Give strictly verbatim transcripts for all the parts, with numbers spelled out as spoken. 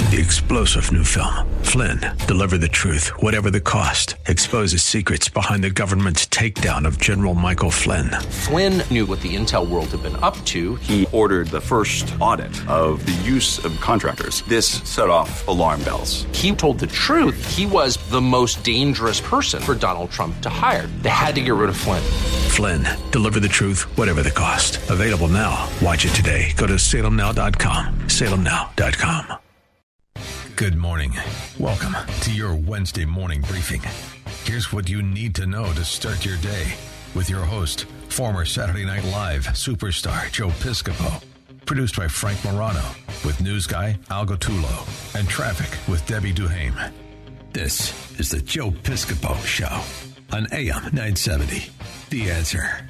The explosive new film, Flynn, deliver the truth, whatever the cost, exposes secrets behind the government's takedown of General Michael Flynn. Flynn knew what the intel world had been up to. He ordered the first audit of the use of contractors. This set off alarm bells. He told the truth. He was the most dangerous person for Donald Trump to hire. They had to get rid of Flynn. Flynn, deliver the truth, whatever the cost. Available now. Watch it today. Go to salem now dot com. salem now dot com. Good morning. Welcome to your Wednesday morning briefing. Here's what you need to know to start your day with your host, former Saturday Night Live superstar Joe Piscopo. Produced by Frank Morano with news guy Al Gottulo and traffic with Debbie Duhame. This is the Joe Piscopo Show on A M nine seventy. The Answer.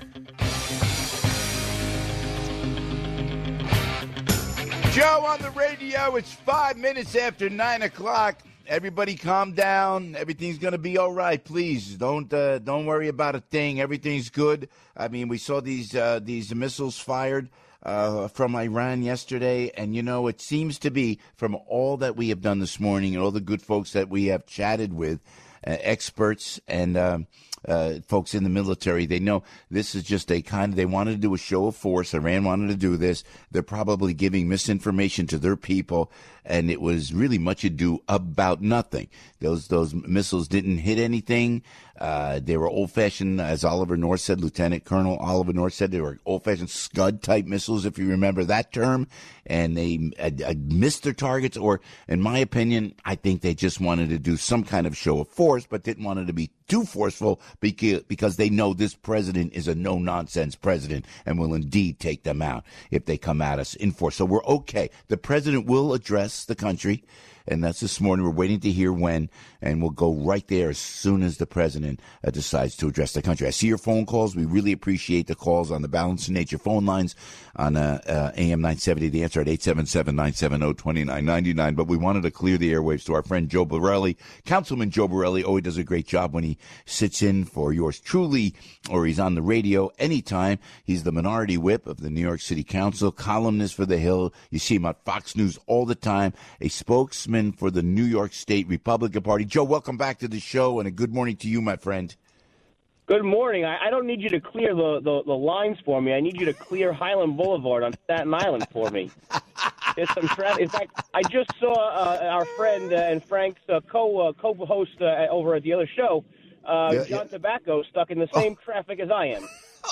Joe on the radio. It's five minutes after nine o'clock. Everybody calm down. Everything's going to be all right. Please don't uh, don't worry about a thing. Everything's good. I mean, we saw these uh, these missiles fired uh, from Iran yesterday. And, you know, it seems to be from all that we have done this morning and all the good folks that we have chatted with, uh, experts and um, uh, folks in the military, they know this is just a kind of, they wanted to do a show of force. Iran wanted to do this. They're probably giving misinformation to their people. And it was really much ado about nothing. Those those missiles didn't hit anything. Uh, they were old-fashioned, as Oliver North said, Lieutenant Colonel Oliver North said, they were old-fashioned Scud-type missiles, if you remember that term. And they uh, uh, missed their targets, or, in my opinion, I think they just wanted to do some kind of show of force, but didn't want it to be too forceful because, because they know this president is a no-nonsense president and will indeed take them out if they come at us in force. So we're okay. The president will address the country, and that's this morning. We're waiting to hear when, and we'll go right there as soon as the president uh, decides to address the country. I see your phone calls. We really appreciate the calls on the Balance of Nature phone lines on uh, uh, A M nine seventy. The Answer at eight seven seven, nine seven zero, two nine nine nine. But we wanted to clear the airwaves to our friend Joe Borelli. Councilman Joe Borelli always does a great job when he sits in for yours truly, or he's on the radio anytime. He's the minority whip of the New York City Council, columnist for The Hill. You see him on Fox News all the time, a spokesman for the New York State Republican Party. Joe, welcome back to the show, and a good morning to you, my friend. Good morning. I, I don't need you to clear the, the, the lines for me. I need you to clear Highland Boulevard on Staten Island for me. There's some traffic. In fact, I just saw uh, our friend uh, and Frank's uh, co uh, co-host uh, over at the other show, uh, yeah, John yeah. Tobacco, stuck in the same oh. traffic as I am.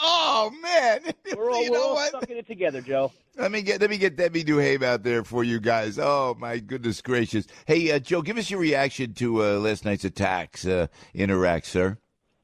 Oh man, we're all, you we're know all what? stuck in it together, Joe. Let me get let me get Debbie Duhame out there for you guys. Oh my goodness gracious! Hey, uh, Joe, give us your reaction to uh, last night's attacks uh, in Iraq, sir.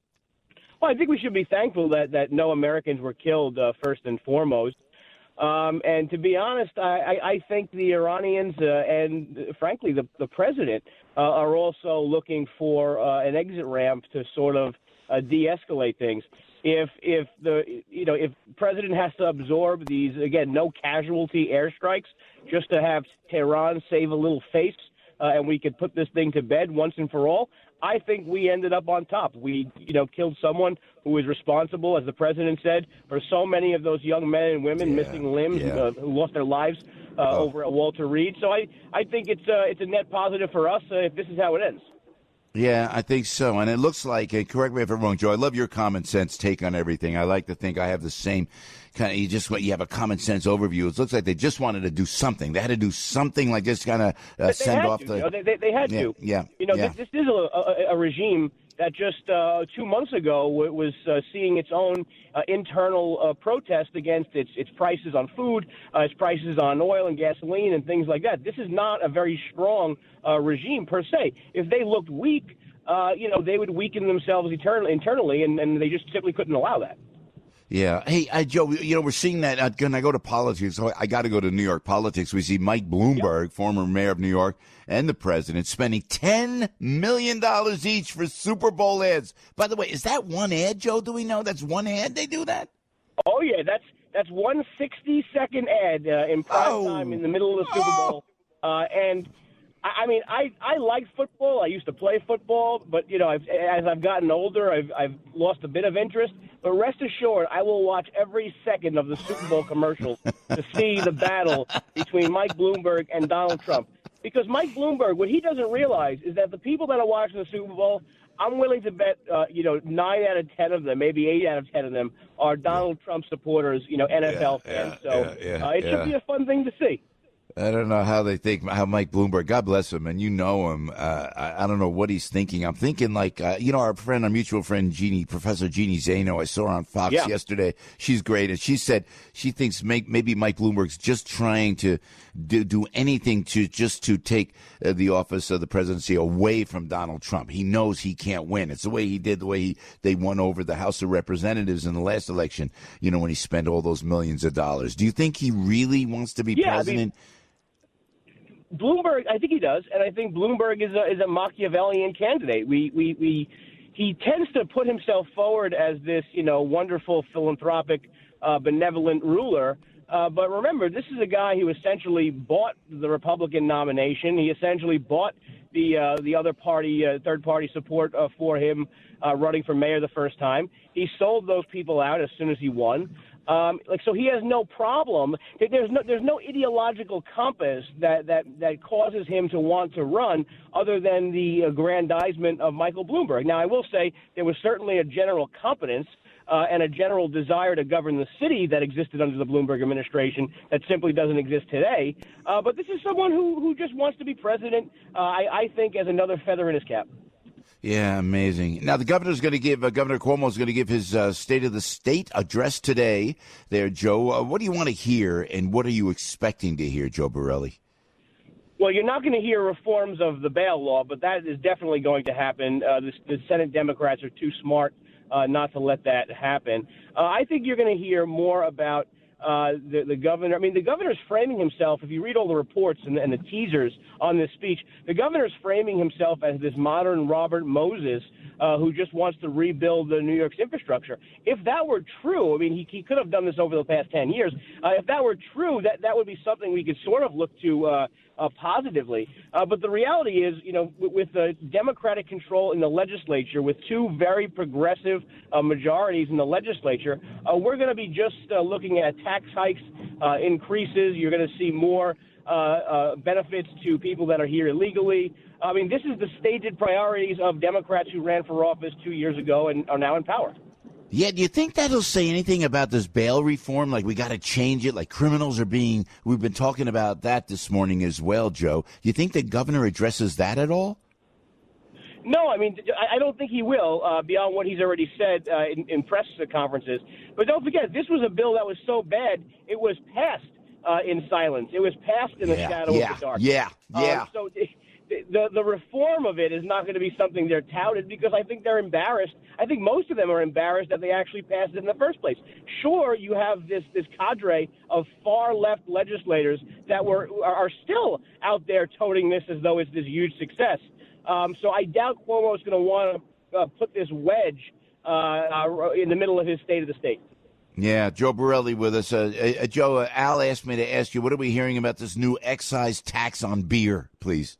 Well, I think we should be thankful that, that no Americans were killed, uh, first and foremost. Um, and to be honest, I, I, I think the Iranians uh, and, uh, frankly, the, the president uh, are also looking for uh, an exit ramp to sort of uh, de-escalate things. If if the you know if the president has to absorb these, again, no casualty airstrikes just to have Tehran save a little face uh, and we could put this thing to bed once and for all, I think we ended up on top. We, you know, killed someone who was responsible, as the president said, for so many of those young men and women yeah, missing limbs yeah. uh, who lost their lives uh, oh. over at Walter Reed. So I, I think it's uh, it's a net positive for us uh, if this is how it ends. Yeah, I think so. And it looks like, and correct me if I'm wrong, Joe, I love your common sense take on everything. I like to think I have the same kind of, you just, you have a common sense overview. It looks like they just wanted to do something. They had to do something like this, kind of uh, send off to, the. You know, they, they, they had yeah, to. Yeah. You know, yeah. This, this is a, a, a regime that just uh, two months ago was uh, seeing its own uh, internal uh, protest against its its prices on food, uh, its prices on oil and gasoline and things like that. This is not a very strong uh, regime per se. If they looked weak, uh, you know, they would weaken themselves eternally, internally, and, and they just simply couldn't allow that. Yeah. Hey, uh, Joe, you know, we're seeing that. Uh, when I go to politics, so I got to go to New York politics. We see Mike Bloomberg, yep. former mayor of New York, and the president spending ten million dollars each for Super Bowl ads. By the way, is that one ad, Joe? Do we know that's one ad they do that? Oh, yeah. That's that's one sixty-second ad uh, in prime oh. time in the middle of the Super Bowl. Oh. Uh, and, I, I mean, I, I like football. I used to play football. But, you know, I've, as I've gotten older, I've, I've lost a bit of interest. But rest assured, I will watch every second of the Super Bowl commercials to see the battle between Mike Bloomberg and Donald Trump. Because Mike Bloomberg, what he doesn't realize is that the people that are watching the Super Bowl, I'm willing to bet, uh, you know, nine out of ten of them, maybe eight out of ten of them, are Donald yeah. Trump supporters, you know, N F L yeah, fans. Yeah, so yeah, yeah, uh, it yeah. should be a fun thing to see. I don't know how they think, how Mike Bloomberg, God bless him, and you know him. Uh, I, I don't know what he's thinking. I'm thinking like, uh, you know, our friend, our mutual friend, Jeannie, Professor Jeannie Zaino, I saw her on Fox yeah. yesterday. She's great, and she said she thinks make, maybe Mike Bloomberg's just trying to do, do anything to just to take uh, the office of the presidency away from Donald Trump. He knows he can't win. It's the way he did, the way he, they won over the House of Representatives in the last election, you know, when he spent all those millions of dollars. Do you think he really wants to be yeah, president? I mean, Bloomberg, I think he does, and I think Bloomberg is a, is a Machiavellian candidate. We, we, we, he tends to put himself forward as this, you know, wonderful, philanthropic, uh, benevolent ruler. Uh, but remember, this is a guy who essentially bought the Republican nomination. He essentially bought the uh, the other party, uh, third party support uh, for him uh, running for mayor the first time. He sold those people out as soon as he won. Um, like so, he has no problem. There's no there's no ideological compass that, that, that causes him to want to run, other than the aggrandizement of Michael Bloomberg. Now, I will say there was certainly a general competence uh, and a general desire to govern the city that existed under the Bloomberg administration that simply doesn't exist today. Uh, but this is someone who, who just wants to be president. Uh, I, I think as another feather in his cap. Yeah, amazing. Now, the governor's going to give, uh, Governor Cuomo is going to give his uh, State of the State address today there, Joe. Uh, what do you want to hear, and what are you expecting to hear, Joe Borelli? Well, you're not going to hear reforms of the bail law, but that is definitely going to happen. Uh, the, the Senate Democrats are too smart uh, not to let that happen. Uh, I think you're going to hear more about Uh, the, the governor. I mean, the governor's framing himself, if you read all the reports and, and the teasers on this speech, the governor's framing himself as this modern Robert Moses uh, who just wants to rebuild the New York's infrastructure. If that were true, I mean, he, he could have done this over the past ten years. Uh, if that were true, that, that would be something we could sort of look to uh, uh, positively. Uh, but the reality is, you know, with, with the Democratic control in the legislature, with two very progressive uh, majorities in the legislature, uh, we're going to be just uh, looking at tax hikes, uh, increases. You're going to see more uh, uh, benefits to people that are here illegally. I mean, this is the stated priorities of Democrats who ran for office two years ago and are now in power. Yeah, do you think that'll say anything about this bail reform? Like, we got to change it, like criminals are being, we've been talking about that this morning as well, Joe. Do you think the governor addresses that at all? No, I mean, I don't think he will, uh, beyond what he's already said uh, in, in press conferences. But don't forget, this was a bill that was so bad, it was passed uh, in silence. It was passed in the yeah, shadow yeah, of the dark. Yeah, yeah. Um, so the, the reform of it is not going to be something they're touted, because I think they're embarrassed. I think most of them are embarrassed that they actually passed it in the first place. Sure, you have this, this cadre of far-left legislators that were are still out there toting this as though it's this huge success. Um, so I doubt Cuomo is going to want to uh, put this wedge uh, uh, in the middle of his State of the State. Yeah, Joe Borelli with us. Uh, uh, Joe, uh, Al asked me to ask you, what are we hearing about this new excise tax on beer, please?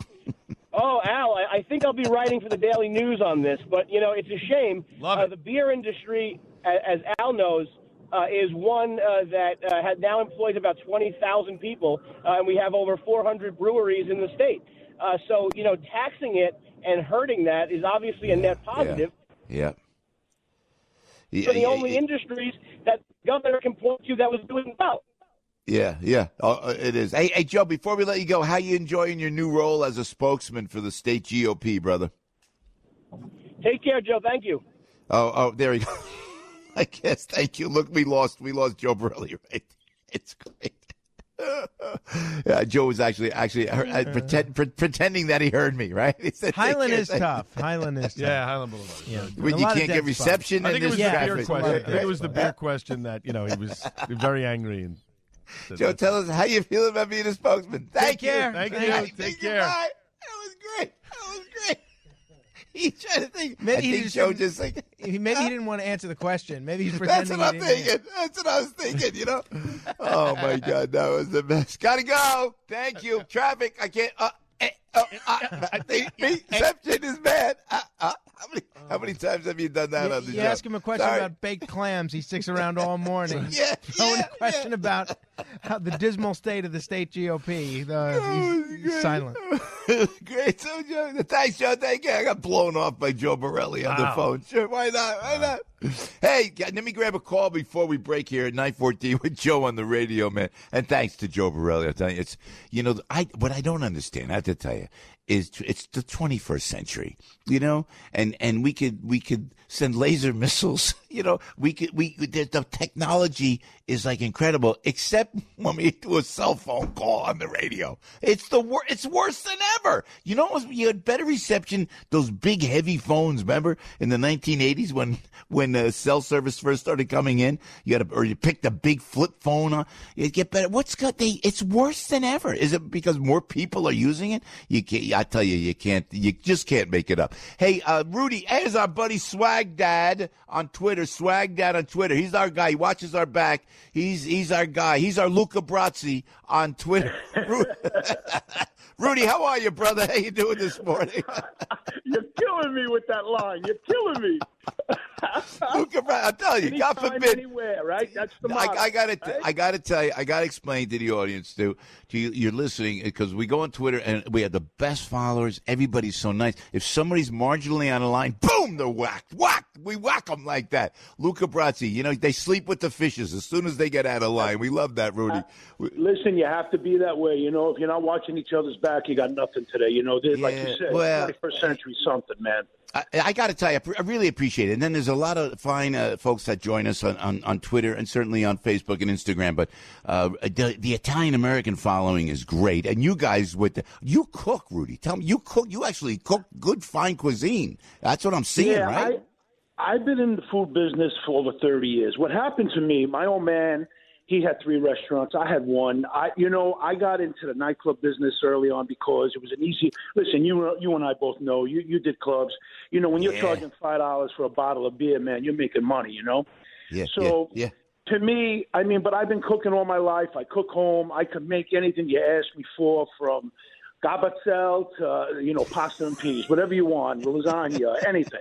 Oh, Al, I, I think I'll be writing for the Daily News on this, but, you know, it's a shame. Love uh, it. The beer industry, as Al knows, uh, is one uh, that uh, had now employs about twenty thousand people, uh, and we have over four hundred breweries in the state. Uh, so, you know, taxing it and hurting that is obviously a net positive. Yeah. yeah. For the only industries that the governor can point to that was doing well. Yeah, yeah, uh, it is. Hey, hey, Joe, before we let you go, how you enjoying your new role as a spokesman for the state G O P, brother? Take care, Joe. Thank you. Oh, oh, there we go. I guess. Thank you. Look, we lost. We lost Joe Borelli, right? It's great. Yeah, Joe was actually actually uh, pretend, pre- pretending that he heard me, right? He said, Highland is tough. Highland is tough. Yeah, Highland Boulevard. Yeah. When you can't get reception I in think it this was yeah, the beer traffic. question. I think it was the beer question that, you know, he was very angry. And Joe, tell us how you feel about being a spokesman. Thank Take you. care. Thank you. Thank Take you. care. Bye. That was great. That was great. He's trying to think. Maybe I he think just Joe didn't- just like. He, maybe he didn't want to answer the question. Maybe he's That's pretending what I'm he didn't thinking. That's what I was thinking, you know? Oh, my God. That was the best. Gotta go. Thank you. Traffic. I can't. Uh, eh, uh, uh, the reception is bad. Uh, uh, how many? How many times have you done that You, on the you show? ask him a question Sorry. about baked clams, he sticks around all morning. Yeah, Throw in yeah, a question yeah. about how the dismal state of the state G O P. The, Oh, he's, he's silent. Great. So, Joe, thanks, Joe. Thank you. I got blown off by Joe Borelli on the Wow. phone. Sure, why not? Why not? Hey, let me grab a call before we break here at nine fourteen with Joe on the radio, man. And thanks to Joe Borelli. I'll tell you, it's, you know, I what I don't understand, I have to tell you, is it's the twenty-first century, you know, and and we could we could send laser missiles, you know, we could we the, the technology is like incredible, except when we do a cell phone call on the radio, it's the wor- it's worse than ever. You know, you had better reception those big heavy phones. Remember in the nineteen eighties when when uh, cell service first started coming in, you had a, or you picked a big flip phone on, you get better. What's got they? It's worse than ever. Is it because more people are using it? You can't. I tell you, you can't. You just can't make it up. Hey, uh, Rudy, here's our buddy Swag Dad on Twitter. Swag Dad on Twitter. He's our guy. He watches our back. He's he's our guy. He's our Luca Brasi on Twitter. Rudy, how are you, brother? How you doing this morning? You're killing me with that line. You're killing me. Luca Brasi, I'm telling you, God Anytime, forbid. anywhere, right? That's the I, motto. I gotta, right? I gotta tell you, I gotta explain to the audience, too, to you, you're listening, because we go on Twitter and we have the best followers. Everybody's so nice. If somebody's marginally on a line, boom, they're whacked. Whack! We whack them like that. Luca Brasi, you know, they sleep with the fishes as soon as they get out of line. We love that, Rudy. We- Listen, you have to be that way. You know, if you're not watching each other's back, you got nothing today. You know, this, like Yeah, you said, well- twenty-first century something, man. I, I got to tell you, I, pre- I really appreciate it. And then there's a lot of fine uh, folks that join us on, on, on Twitter and certainly on Facebook and Instagram. But uh, the, the Italian American following is great. And you guys, with the, you cook, Rudy. Tell me, you cook. You actually cook good, fine cuisine. That's what I'm seeing, yeah, right? I, I've been in the food business for over thirty years. What happened to me, my old man, he had three restaurants. I had one. I, you know, I got into the nightclub business early on because it was an easy. Listen, you, you and I both know you. You did clubs. You know, when you're Yeah. charging five dollars for a bottle of beer, man, you're making money. You know. Yeah. So yeah, yeah. to me, I mean, but I've been cooking all my life. I cook home. I could make anything you ask me for, from gabazel to uh, you know pasta and peas, whatever you want, lasagna, anything.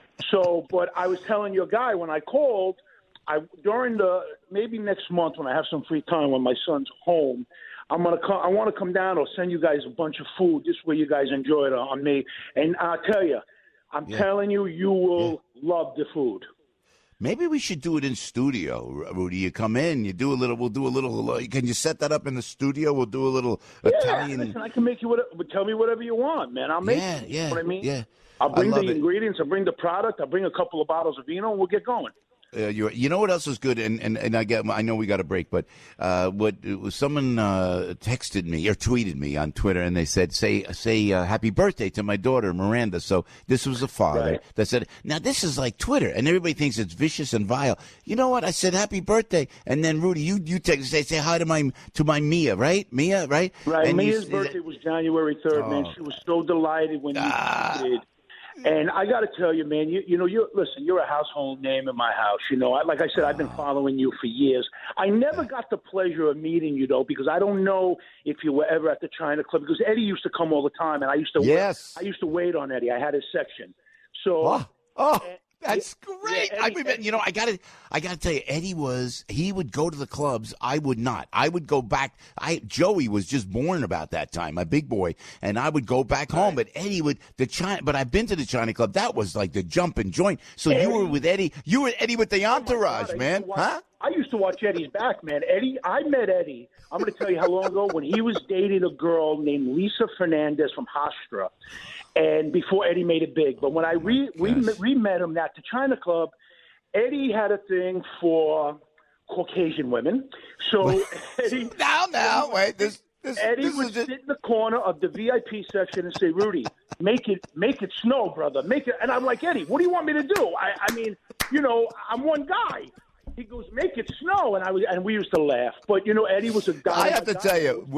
So, but I was telling your guy when I called. I during the maybe next month when I have some free time when my son's home, I'm gonna come. I want to come down or send you guys a bunch of food just where you guys enjoy it on me. And I'll tell you, I'm Yeah. telling you, you will love the food. Maybe we should do it in studio, Rudy. You come in, you do a little. We'll do a little. uh, Can you set that up in the studio? We'll do a little Italian. Yeah, listen, I can make you whatever. Tell me whatever you want, man. I'll make Yeah, it. yeah, You know what I mean? yeah. I'll I bring love the it. ingredients. I'll bring the product. I'll bring a couple of bottles of vino, and we'll get going. Uh, you you know what else is good, and, and, and I get I know we got a break, but uh, what it was someone uh, texted me or tweeted me on Twitter, and they said say say uh, happy birthday to my daughter Miranda. So this was a father Right. that said, now this is like Twitter, and everybody thinks it's vicious and vile. You know what? I said happy birthday, and then Rudy, you you text say say hi to my to my Mia, right? Mia, right? Right. And you Mia's s- birthday was January third, man. She was so delighted when you Ah. did. And I got to tell you, man, you you know, you listen, you're a household name in my house. You know, I, like I said, I've been following you for years. I never got the pleasure of meeting you, though, because I don't know if you were ever at the China Club, because Eddie used to come all the time, and I used to Yes. I used to wait on Eddie. I had his section. So Oh, oh, And- that's yeah, great. yeah, I Eddie- mean, you know, I got to, I got to tell you, Eddie was, he would go to the clubs. I would not. I would go back. I Joey was just born about that time, my big boy, and I would go back home. But Eddie would the China. But I've been to the China Club. That was like the jumping joint. So you were with Eddie. You were Eddie with the entourage, God, I used man, to watch- huh? I used to watch Eddie's back, man. Eddie, I met Eddie. I'm going to tell you how long ago when he was dating a girl named Lisa Fernandez from Hofstra, and before Eddie made it big. But when I re we Yes. re met him at the China Club, Eddie had a thing for Caucasian women. So Eddie, Now, now, wait. This, this, Eddie this would is it. sit in the corner of the V I P section and say, "Rudy, make it, make it snow, brother, make it." And I'm like, Eddie, what do you want me to do? I, I mean, you know, I'm one guy. He goes, "Make it snow," and I was, and we used to laugh. But you know, Eddie was a guy. I have to tell you, wh-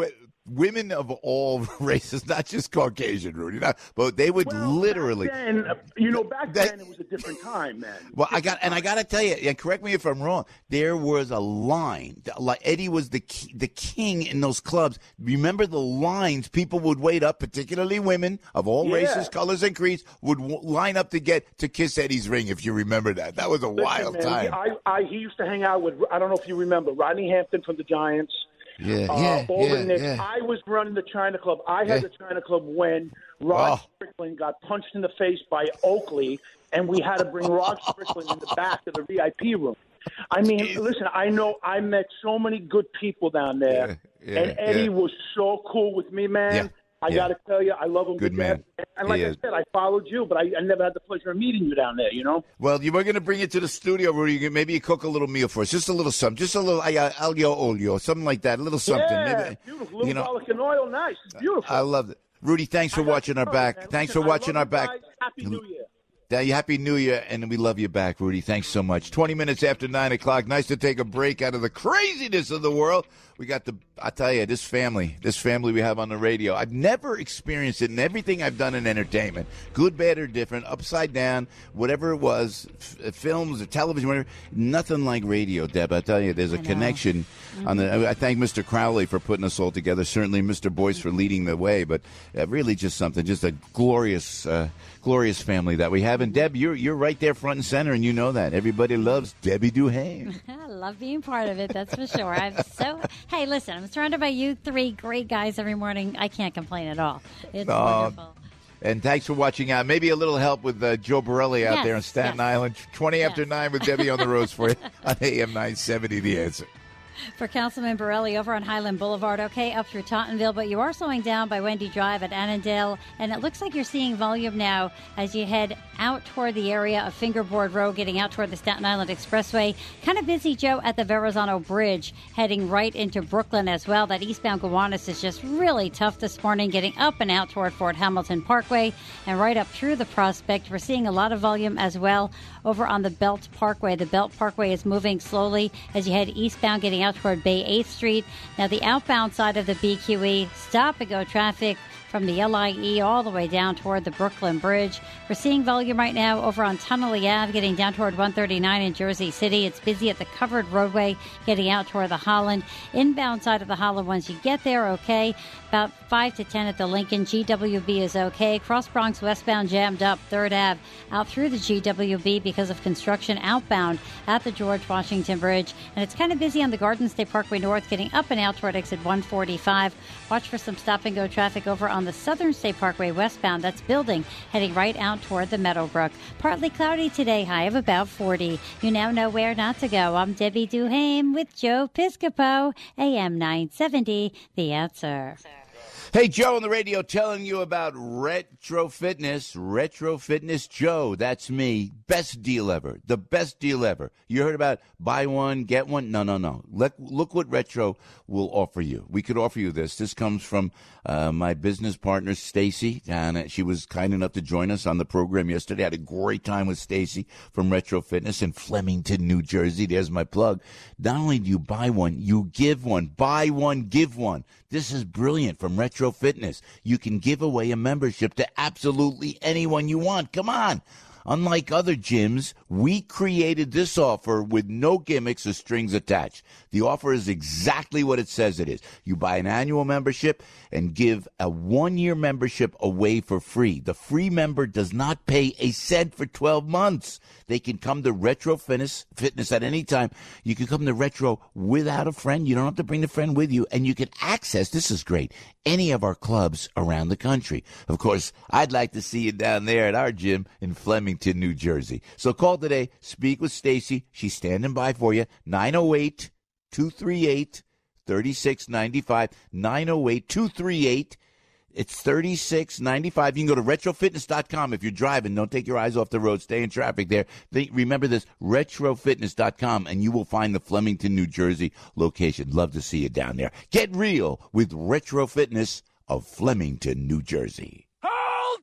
women of all races, not just Caucasian, Rudy, not, but they would Well, literally. back then, you know, back That- then it was a different time, man. Well, I got, and I got to tell you, and correct me if I'm wrong. There was a line, like Eddie was the ki- the king in those clubs. Remember the lines? People would wait up, particularly women of all Yeah. races, colors, and creeds, would w- line up to get to kiss Eddie's ring. If you remember that, that was a Listen, wild man, time. I, I, he used to hang out with, I don't know if you remember, Rodney Hampton from the Giants. Yeah, Uh, yeah, all yeah, the Knicks. yeah. I was running the China Club. I had Yeah. the China Club when Rod Oh. Strickland got punched in the face by Oakley, and we had to bring Rod Strickland in the back of the V I P room. I mean, listen, I know I met so many good people down there, Yeah, yeah, and Eddie yeah. was so cool with me, man. Yeah, I yeah. got to tell you, I love him. Good to man. death. And like He I is. said, I followed you, but I, I never had the pleasure of meeting you down there, you know? Well, you were going to bring it to the studio, Rudy. You can- Maybe you cook a little meal for us, just a little something, just a little uh, aglio olio, something like that, a little something. Yeah, Maybe, beautiful. Little you know, garlic and oil, nice. Beautiful. I love it. Rudy, thanks for I got watching our you, back. man. Thanks Listen, for I watching love our you back. guys. Happy New Year. Yeah, happy New Year, and we love you back, Rudy. Thanks so much. twenty minutes after nine o'clock. Nice to take a break out of the craziness of the world. We got the, I tell you, this family, this family we have on the radio. I've never experienced it in everything I've done in entertainment, good, bad, or different, upside down, whatever it was, f- films or television, whatever. Nothing like radio, Deb. I tell you, there's a connection. On the, I thank Mister Crowley for putting us all together. Certainly, Mister Boyce for leading the way. But uh, really, just something, just a glorious, uh, glorious family that we have. And Deb, you're you're right there, front and center, and you know that everybody loves Debbie Duhane. I love being part of it, that's for sure. I'm so hey, listen, I'm surrounded by you three great guys every morning. I can't complain at all. It's Oh, wonderful. And thanks for watching out. Maybe a little help with uh, Joe Borelli out Yes, there in Staten yes. Island. twenty after Yes. nine with Debbie on the roads for you on A M nine seventy, The Answer. For Councilman Borelli over on Highland Boulevard, okay, up through Tottenville, but you are slowing down by Wendy Drive at Annandale, and it looks like you're seeing volume now as you head out toward the area of Fingerboard Road, getting out toward the Staten Island Expressway. Kind of busy, Joe, at the Verrazano Bridge, heading right into Brooklyn as well. That eastbound Gowanus is just really tough this morning, getting up and out toward Fort Hamilton Parkway and right up through the Prospect. We're seeing a lot of volume as well over on the Belt Parkway. The Belt Parkway is moving slowly as you head eastbound, getting out toward Bay eighth Street. Now, the outbound side of the B Q E, stop-and-go traffic from the L I E all the way down toward the Brooklyn Bridge. We're seeing volume right now over on Tunnelly Ave, getting down toward one thirty-nine in Jersey City. It's busy at the covered roadway, getting out toward the Holland. Inbound side of the Holland, once you get there, okay. About five to ten at the Lincoln. G W B is okay. Cross Bronx westbound jammed up. third Ave out through the G W B because of construction outbound at the George Washington Bridge. And it's kind of busy on the Garden State Parkway North, getting up and out toward exit one forty-five. Watch for some stop-and-go traffic over on the Southern State Parkway westbound. That's building, heading right out toward the Meadowbrook. Partly cloudy today, high of about forty. You now know where not to go. I'm Debbie Duhame with Joe Piscopo, A M nine seventy, The Answer. Hey, Joe on the radio telling you about Retro Fitness. Retro Fitness Joe, that's me. Best deal ever. The best deal ever. You heard about buy one, get one? No, no, no. Let, look what Retro will offer you. We could offer you this. This comes from uh, my business partner, Stacy, and she was kind enough to join us on the program yesterday. I had a great time with Stacy from Retro Fitness in Flemington, New Jersey. There's my plug. Not only do you buy one, you give one. Buy one, give one. This is brilliant from Retro Fitness. You can give away a membership to absolutely anyone you want. Come on. Unlike other gyms, we created this offer with no gimmicks or strings attached. The offer is exactly what it says it is. You buy an annual membership and give a one-year membership away for free. The free member does not pay a cent for twelve months. They can come to Retro Fitness, fitness at any time. You can come to Retro without a friend. You don't have to bring the friend with you. And you can access, this is great, any of our clubs around the country. Of course, I'd like to see you down there at our gym in Flemington, New Jersey. So call today, speak with Stacy. She's standing by for you. nine oh eight, two three eight, three six nine five. nine oh eight, two three eight, it's thirty-six ninety-five. You can go to retro fitness dot com if you're driving. Don't take your eyes off the road. Stay in traffic there. They, remember this, retro fitness dot com, and you will find the Flemington, New Jersey location. Love to see you down there. Get real with Retro Fitness of Flemington, New Jersey. Hold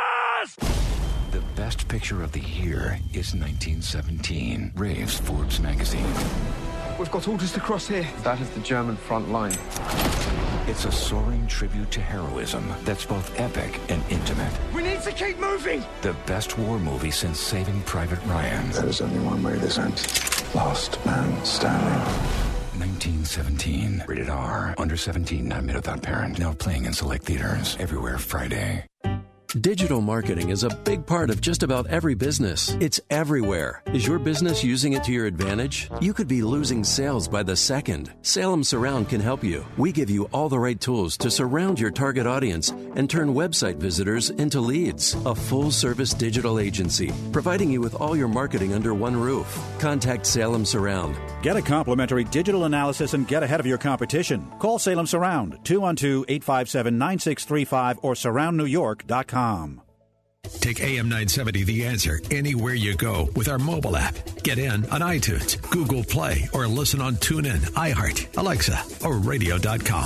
fast! The best picture of the year is nineteen seventeen. Raves Forbes magazine. We've got orders to cross here. That is the German front line. It's a soaring tribute to heroism that's both epic and intimate. We need to keep moving! The best war movie since Saving Private Ryan. There's only one way this ends. Last man standing. nineteen seventeen. Rated R. Under seventeen, not admitted without parent. Now playing in select theaters. Everywhere Friday. Digital marketing is a big part of just about every business. It's everywhere. Is your business using it to your advantage? You could be losing sales by the second. Salem Surround can help you. We give you all the right tools to surround your target audience and turn website visitors into leads. A full-service digital agency, providing you with all your marketing under one roof. Contact Salem Surround. Get a complimentary digital analysis and get ahead of your competition. Call Salem Surround, two one two, eight five seven, nine six three five or surround new york dot com. Take A M nine seventy The Answer anywhere you go with our mobile app. Get in on iTunes, Google Play, or listen on TuneIn, iHeart, Alexa, or radio dot com.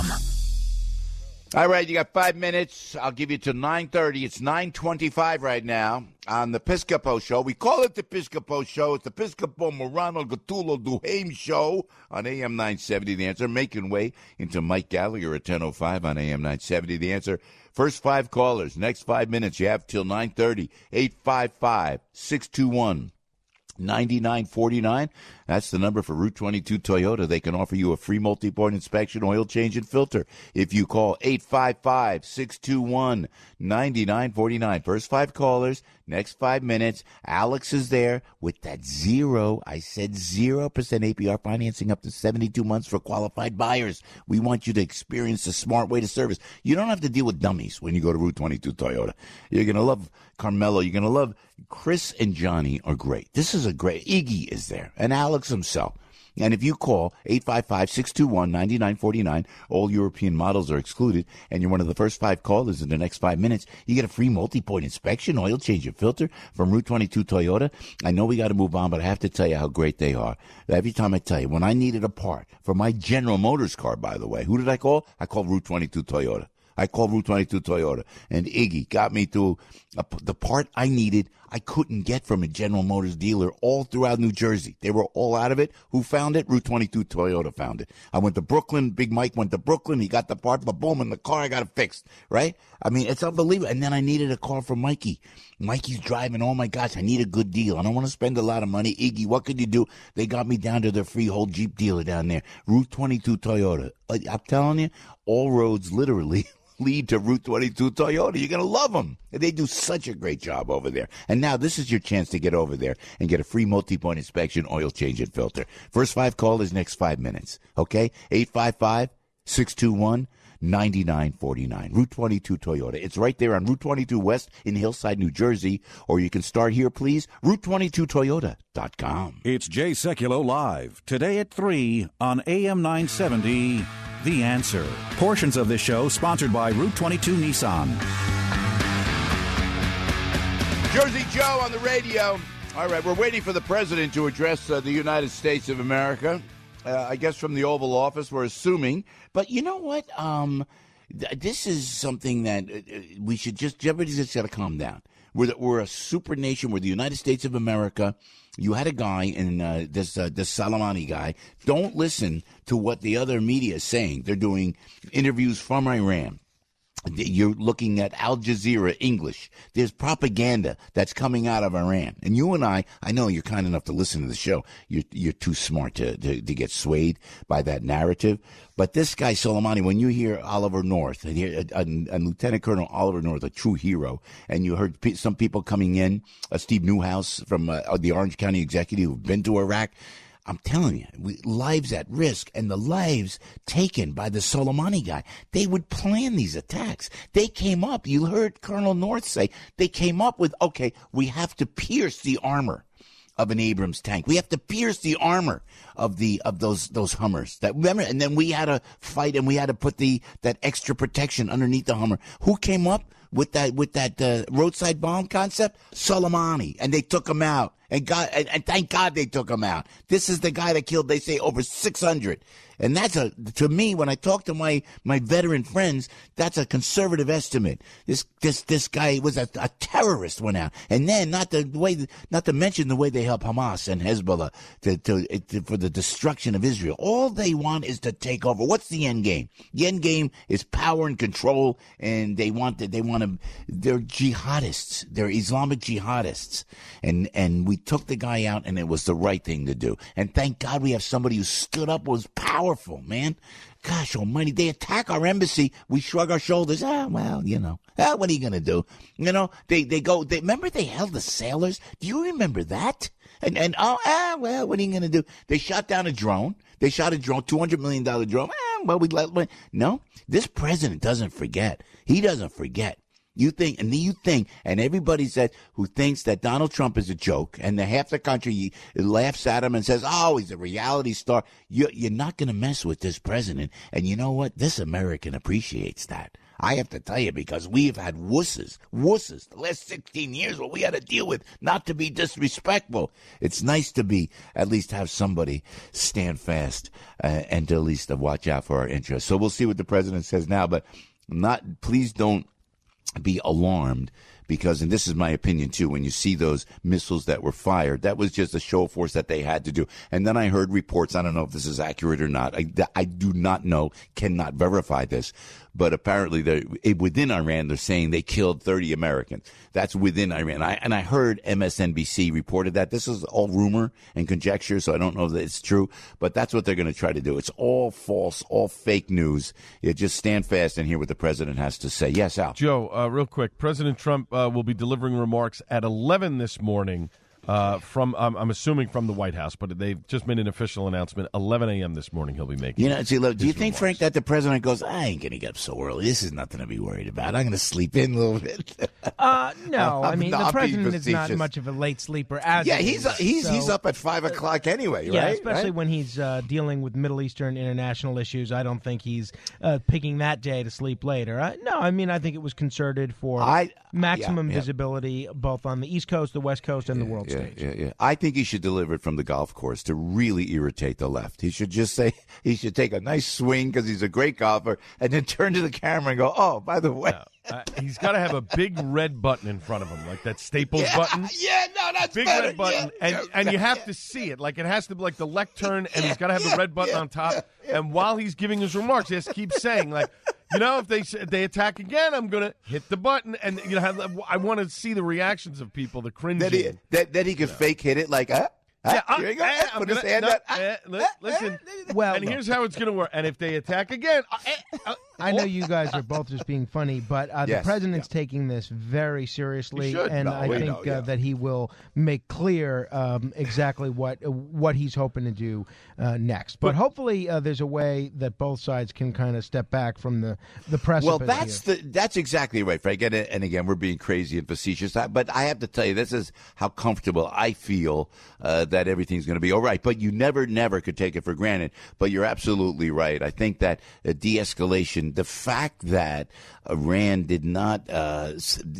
All right, you got five minutes. I'll give you to nine thirty. It's nine twenty-five right now on the Piscopo Show. We call it the Piscopo Show. It's the Piscopo Morano Gattulo Duhame Show on A M nine seventy The Answer, making way into Mike Gallagher at ten oh five on A M nine seventy The Answer. First five callers, next five minutes, you have till nine thirty, eight five five, six two one, nine nine four nine. That's the number for Route twenty-two Toyota. They can offer you a free multi-point inspection, oil change, and filter if you call eight five five, six two one, nine nine four nine. First five callers, next five minutes. Alex is there with that zero, I said zero percent A P R financing up to seventy-two months for qualified buyers. We want you to experience the smart way to service. You don't have to deal with dummies when you go to Route twenty-two Toyota. You're going to love Carmelo. You're going to love Chris and Johnny are great. This is a great, Iggy is there, and Alex himself. And if you call eight five five, six two one, nine nine four nine, all European models are excluded, and you're one of the first five callers in the next five minutes, you get a free multi-point inspection, oil change, and filter from Route twenty-two Toyota. I know we got to move on, but I have to tell you how great they are. Every time I tell you, when I needed a part for my General Motors car, by the way, who did I call? I called Route twenty-two Toyota. I called Route twenty-two Toyota, and Iggy got me to a, the part I needed. I couldn't get from a General Motors dealer all throughout New Jersey. They were all out of it. Who found it? Route twenty-two Toyota found it. I went to Brooklyn. Big Mike went to Brooklyn. He got the part, but boom, in the car, I got it fixed, right? I mean, it's unbelievable. And then I needed a car for Mikey. Mikey's driving. Oh, my gosh, I need a good deal. I don't want to spend a lot of money. Iggy, what could you do? They got me down to their freehold Jeep dealer down there, Route twenty-two Toyota. I'm telling you, all roads literally lead to Route twenty-two Toyota. You're going to love them. They do such a great job over there. And now this is your chance to get over there and get a free multi-point inspection, oil change, and filter. First five callers, next five minutes. Okay? eight five five, six two one, nine nine four nine. Route twenty-two Toyota. It's right there on Route twenty-two West in Hillside, New Jersey. Or you can start here, please, route twenty-two toyota dot com. It's Jay Sekulow Live, today at three on A M nine seventy, The Answer. Portions of this show sponsored by Route twenty-two Nissan. Jersey Joe on the radio. All right, we're waiting for the president to address uh, the United States of America. Uh, I guess from the Oval Office, we're assuming. But you know what? Um, th- this is something that uh, we should just, everybody's just got to calm down. We're, the, we're a super nation. We're the United States of America. You had a guy, in uh, this uh, this Soleimani guy. Don't listen to what the other media is saying. They're doing interviews from Iran. You're looking at Al Jazeera English. There's propaganda that's coming out of Iran. And you and I, I know you're kind enough to listen to the show. You're, you're too smart to, to, to get swayed by that narrative. But this guy, Soleimani, when you hear Oliver North, and hear a, a, a Lieutenant Colonel Oliver North, a true hero, and you heard pe- some people coming in, uh, Steve Newhouse from uh, the Orange County Executive who've been to Iraq, I'm telling you, we, lives at risk, and the lives taken by the Soleimani guy. They would plan these attacks. They came up, you heard Colonel North say, they came up with, okay, we have to pierce the armor of an Abrams tank. We have to pierce the armor of the of those those Hummers. That remember, and then we had to fight, and we had to put the that extra protection underneath the Hummer. Who came up with that with that uh, roadside bomb concept? Soleimani, and they took him out. And God, and, and thank God they took him out. This is the guy that killed, they say, over six hundred. And that's a, to me, when I talk to my, my veteran friends, that's a conservative estimate. This, this, this guy was a, a terrorist, went out. And then not the way, not to mention the way they help Hamas and Hezbollah to, to, to, for the destruction of Israel. All they want is to take over. What's the end game? The end game is power and control. And they want to, they want to, they're jihadists. They're Islamic jihadists. And, and we took the guy out and it was the right thing to do. And thank God we have somebody who stood up, was powerful. Powerful, man. Gosh almighty, they attack our embassy. We shrug our shoulders. Ah, well, you know. Ah, what are you going to do? You know, they, they go, they remember they held the sailors? Do you remember that? And, and oh, ah, well, what are you going to do? They shot down a drone. They shot a drone, two hundred million dollars drone. Ah, well, we let, no, this president doesn't forget. He doesn't forget. You think, and you think, and everybody says who thinks that Donald Trump is a joke, and the half the country laughs at him and says, "Oh, he's a reality star." You, you're not going to mess with this president, and you know what? This American appreciates that. I have to tell you, because we've had wusses, wusses, the last sixteen years what we had to deal with, not to be disrespectful. It's nice to be, at least have somebody stand fast uh, and to at least watch out for our interests. So we'll see what the president says now, but not, please don't be alarmed, because, and this is my opinion too, when you see those missiles that were fired, that was just a show of force that they had to do. And then I heard reports, I don't know if this is accurate or not, I, I do not know, cannot verify this, but apparently they're, within Iran, they're saying they killed thirty Americans. That's within Iran. I, and I heard M S N B C reported that. This is all rumor and conjecture, so I don't know that it's true, but that's what they're going to try to do. It's all false, all fake news. You just stand fast and hear what the president has to say. Yes, Al. Joe, uh, real quick, President Trump uh, will be delivering remarks at eleven this morning. Uh, from um, I'm assuming from the White House, but they've just made an official announcement. eleven a.m. this morning he'll be making. You know, see, look, do you think, remarks. Frank, that the president goes, I ain't going to get up so early. This is nothing to be worried about. I'm going to sleep in a little bit. uh, no, I mean, no, the I'm president being is not facetious. much of a late sleeper. As Yeah, it he's is, he's so, he's up at five o'clock anyway, yeah, right? especially right? when he's uh, dealing with Middle Eastern international issues. I don't think he's uh, picking that day to sleep later. Uh, no, I mean, I think it was concerted for I, maximum yeah, yeah. visibility both on the East Coast, the West Coast, and yeah, the world yeah, stage. Yeah, yeah. I think he should deliver it from the golf course to really irritate the left. He should just say, he should take a nice swing because he's a great golfer, and then turn to the camera and go, oh, by the way. Yeah. Uh, he's got to have a big red button in front of him, like that Staples yeah, button. Yeah, no, that's big better. red button, yeah, and yeah, and you have yeah. to see it, like it has to be like the lectern, and he's got to have the red button yeah, on top. yeah, yeah. And while he's giving his remarks, he has to keep saying, like, you know, if they if they attack again, I'm gonna hit the button, and you know, have, I want to see the reactions of people, the cringing. That he that, that he could yeah. fake hit it like, huh? Yeah, uh, here you go. Uh, Put I'm his gonna, hand no, out. uh, li- listen, well, and here's how it's going to work. And if they attack again, uh, uh, I know you guys are both just being funny, but uh, yes, the president's yeah. taking this very seriously, and no, I think know, yeah. uh, that he will make clear um, exactly what uh, what he's hoping to do uh, next. But, but hopefully, uh, there's a way that both sides can kind of step back from the the precipice. Well, that's here. the that's exactly right, Frank. And, and again, we're being crazy and facetious, but I have to tell you, this is how comfortable I feel uh, that everything's going to be all right. But you never, never could take it for granted. But you're absolutely right. I think that uh, de-escalation, the fact that Iran did not, uh,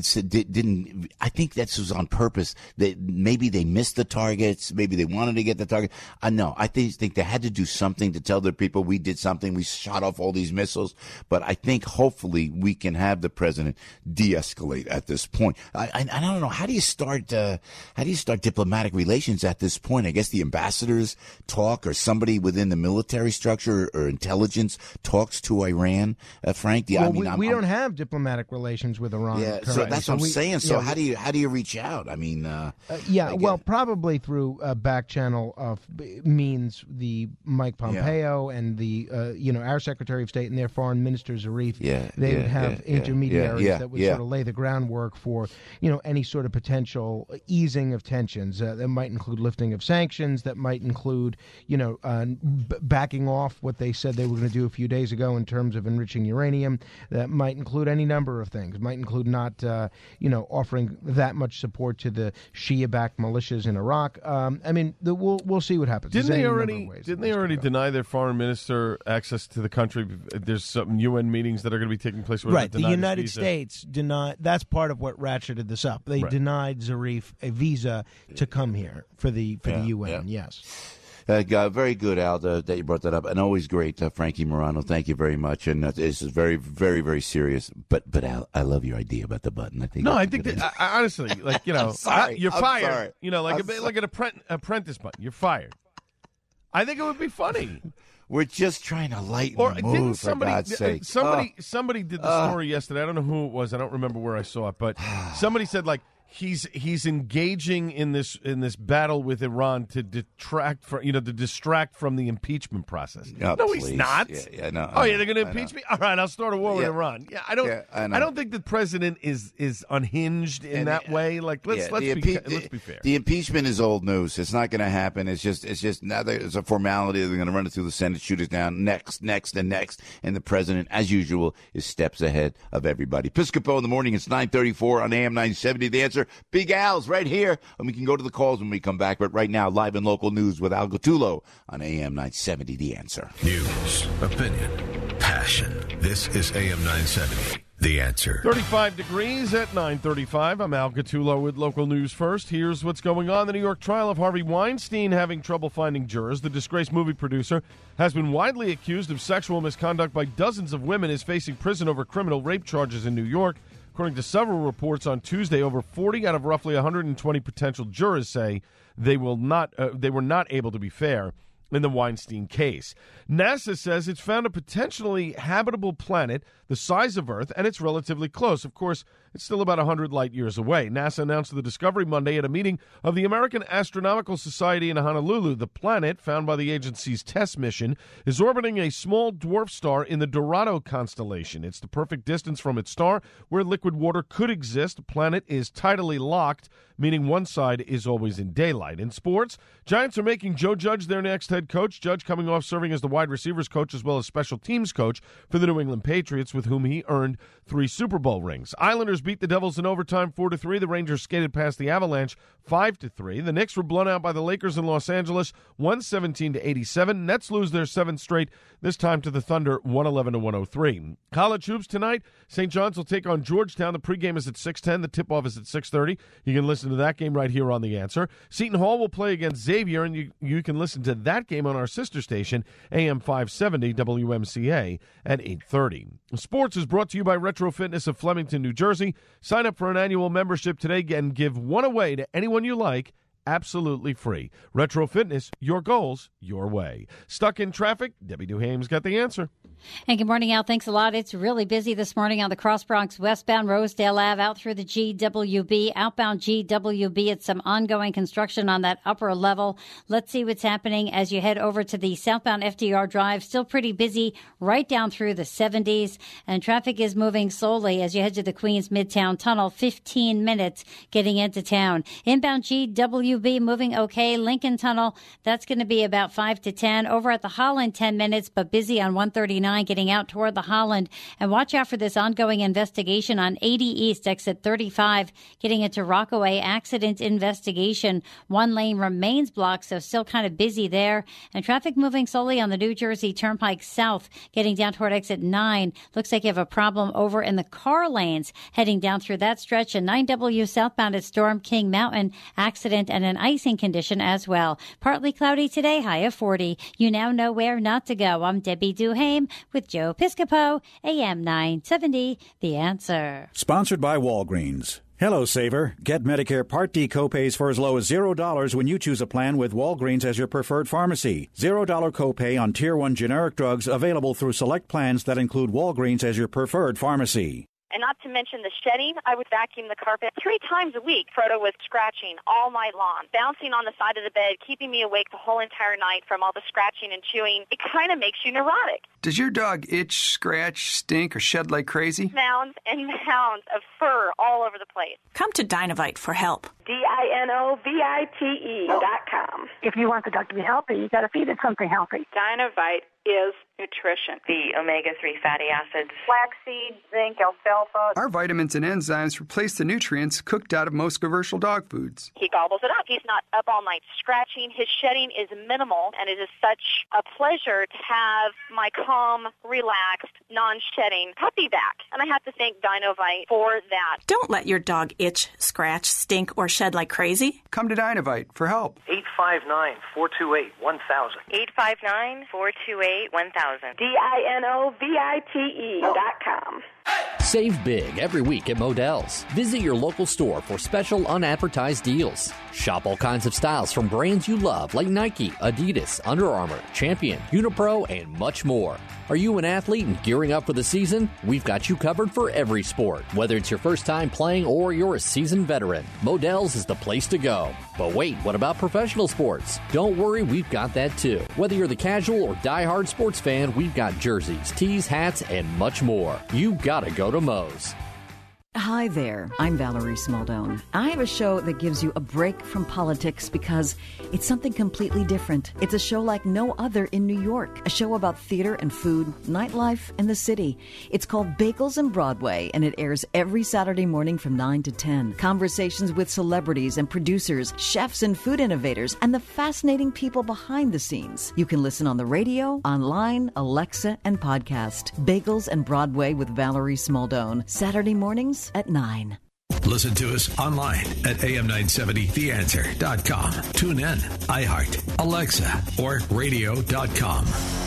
didn't, I think that was on purpose. That maybe they missed the targets. Maybe they wanted to get the target. I know. I think, think they had to do something to tell their people we did something. We shot off all these missiles. But I think hopefully we can have the president de-escalate at this point. I, I, I don't know. How do you start, uh, how do you start diplomatic relations at this point? I guess the ambassadors talk, or somebody within the military structure or intelligence talks to Iran. Uh, Frank, the, well, I mean, we, I'm, we I'm, don't have diplomatic relations with Iran. Yeah, currently. so that's so what I'm we, saying. So yeah, how do you how do you reach out? I mean, uh, uh, yeah, well, probably through uh, back channel of means the Mike Pompeo yeah. and the uh, you know our Secretary of State and their foreign minister Zarif. Yeah, they yeah, would have yeah, intermediaries yeah, yeah, that would yeah. sort of lay the groundwork for you know any sort of potential easing of tensions. Uh, that might include lifting of sanctions. That might include you know uh, b- backing off what they said they were going to do a few days ago in terms of enriching enriching uranium. That might include any number of things. It might include not, uh, you know, offering that much support to the Shia-backed militias in Iraq. Um, I mean, the, we'll we'll see what happens. Didn't they already? Didn't they already deny their foreign minister access to the country? There's some U N meetings that are going to be taking place. Right. The United States denied. That's part of what ratcheted this up. They Right. denied Zarif a visa to come here for the for Yeah, the U N. yeah. Yes. Uh, g- very good, Al, uh, that you brought that up, and always great, uh, Frankie Morano. Thank you very much, and uh, this is very, very, very serious. But, but Al, I love your idea about the button. I think. No, that's I a think good that, idea. I, honestly, like you know, I'm sorry. I- you're I'm fired. sorry. You know, like I'm a bit sorry. like an apprentice, apprentice button. You're fired. I think it would be funny. We're just trying to lighten Or the mood, didn't for somebody? God's sake. Somebody, Uh, somebody did the uh. story yesterday. I don't know who it was. I don't remember where I saw it, but somebody said like he's he's engaging in this in this battle with Iran to detract from you know to distract from the impeachment process. Oh, no, he's please. not. Yeah, yeah, no, oh I yeah, know, they're going to I impeach know. me. All right, I'll start a war with Yeah. Iran. Yeah, I don't. Yeah, I I, know. don't think the president is is unhinged in And, that uh, way. Like let's Yeah, let's the be impe- let's be fair. The impeachment is old news. It's not going to happen. It's just it's just now there's a formality. They're going to run it through the Senate, shoot it down next, next, and next. And the president, as usual, is steps ahead of everybody. Piscopo in the morning. It's nine thirty-four on A M nine seventy. The Answer. Big Al's right here, and we can go to the calls when we come back. But right now, live and local news with Al Gattulo on A M nine seventy. The Answer. News, opinion, passion. This is A M nine seventy. The Answer. thirty-five degrees at nine thirty-five. I'm Al Gattulo with local news first. Here's what's going on. The New York trial of Harvey Weinstein having trouble finding jurors. The disgraced movie producer has been widely accused of sexual misconduct by dozens of women, is facing prison over criminal rape charges in New York. According to several reports on Tuesday, over forty out of roughly one hundred twenty potential jurors say they will not uh, they were not able to be fair in the Weinstein case. NASA says it's found a potentially habitable planet the size of Earth, and it's relatively close. Of course, it's still about one hundred light years away. NASA announced the discovery Monday at a meeting of the American Astronomical Society in Honolulu. The planet, found by the agency's TESS mission, is orbiting a small dwarf star in the Dorado constellation. It's the perfect distance from its star where liquid water could exist. The planet is tidally locked, meaning one side is always in daylight. In sports, Giants are making Joe Judge their next head coach. Judge coming off serving as the wide receivers coach as well as special teams coach for the New England Patriots, with whom he earned three Super Bowl rings. Islanders beat the Devils in overtime four to three. The Rangers skated past the Avalanche five to three. The Knicks were blown out by the Lakers in Los Angeles one seventeen to eighty-seven. Nets lose their seventh straight, this time to the Thunder one eleven to one oh three. College hoops tonight. Saint John's will take on Georgetown. The pregame is at six ten. The tip-off is at six thirty. You can listen to that game right here on The Answer. Seton Hall will play against Xavier, and you, you can listen to that game on our sister station, A M five seventy W M C A, at eight thirty. Sports is brought to you by Retro Fitness of Flemington, New Jersey. Sign up for an annual membership today and give one away to anyone you like, absolutely free. Retro Fitness, your goals, your way. Stuck in traffic? Debbie Duhame's got the answer. And good morning, Al. Thanks a lot. It's really busy this morning on the Cross Bronx westbound Rosedale Ave out through the G W B. Outbound G W B, it's some ongoing construction on that upper level. Let's see what's happening as you head over to the southbound F D R Drive. Still pretty busy right down through the seventies. And traffic is moving slowly as you head to the Queens Midtown Tunnel. fifteen minutes getting into town. Inbound G W B moving okay. Lincoln Tunnel, that's going to be about five to ten. Over at the Holland, ten minutes, but busy on one thirty-nine getting out toward the Holland. And watch out for this ongoing investigation on eighty East, exit thirty-five, getting into Rockaway. Accident investigation. One lane remains blocked, so still kind of busy there. And traffic moving slowly on the New Jersey Turnpike South, getting down toward exit nine. Looks like you have a problem over in the car lanes, heading down through that stretch. And nine W southbound at Storm King Mountain, accident and an icing condition as well. Partly cloudy today, high of forty. You now know where not to go. I'm Debbie Duhame with Joe Piscopo, A M nine seventy, The Answer. Sponsored by Walgreens. Hello, Saver. Get Medicare Part D copays for as low as zero dollars when you choose a plan with Walgreens as your preferred pharmacy. Zero dollar copay on Tier one generic drugs available through select plans that include Walgreens as your preferred pharmacy. And not to mention the shedding, I would vacuum the carpet three times a week. Frodo was scratching all night long, bouncing on the side of the bed, keeping me awake the whole entire night from all the scratching and chewing. It kind of makes you neurotic. Does your dog itch, scratch, stink, or shed like crazy? Mounds and mounds of fur all over the place. Come to Dinovite for help. D I N O V I T E dot com. If you want the dog to be healthy, you got to feed it something healthy. Dinovite is nutrition. The omega three fatty acids. Flaxseed, zinc, alfalfa. Our vitamins and enzymes replace the nutrients cooked out of most commercial dog foods. He gobbles it up. He's not up all night scratching. His shedding is minimal, and it is such a pleasure to have my calm, relaxed, non-shedding puppy back. And I have to thank Dinovite for that. Don't let your dog itch, scratch, stink, or shed like crazy. Come to Dinovite for help. eight five nine, four two eight, one thousand. eight five nine, four two eight, one thousand. D I N O V I T E dot com. Save big every week at Modell's. Visit your local store for special unadvertised deals. Shop all kinds of styles from brands you love like Nike, Adidas, Under Armour, Champion, Unipro, and much more. Are you an athlete and gearing up for the season? We've got you covered for every sport. Whether it's your first time playing or you're a seasoned veteran, Modell's is the place to go. But wait, what about professional sports? Don't worry, we've got that too. Whether you're the casual or diehard sports fan, we've got jerseys, tees, hats, and much more. You gotta go to Moe's. Hi there, I'm Valerie Smaldone. I have a show that gives you a break from politics because it's something completely different. It's a show like no other in New York, a show about theater and food, nightlife, and the city. It's called Bagels and Broadway, and it airs every Saturday morning from nine to ten. Conversations with celebrities and producers, chefs and food innovators, and the fascinating people behind the scenes. You can listen on the radio, online, Alexa, and podcast. Bagels and Broadway with Valerie Smaldone, Saturday mornings at nine. Listen to us online at A M nine seventy the answer dot com. Tune in, iHeart, Alexa, or radio dot com.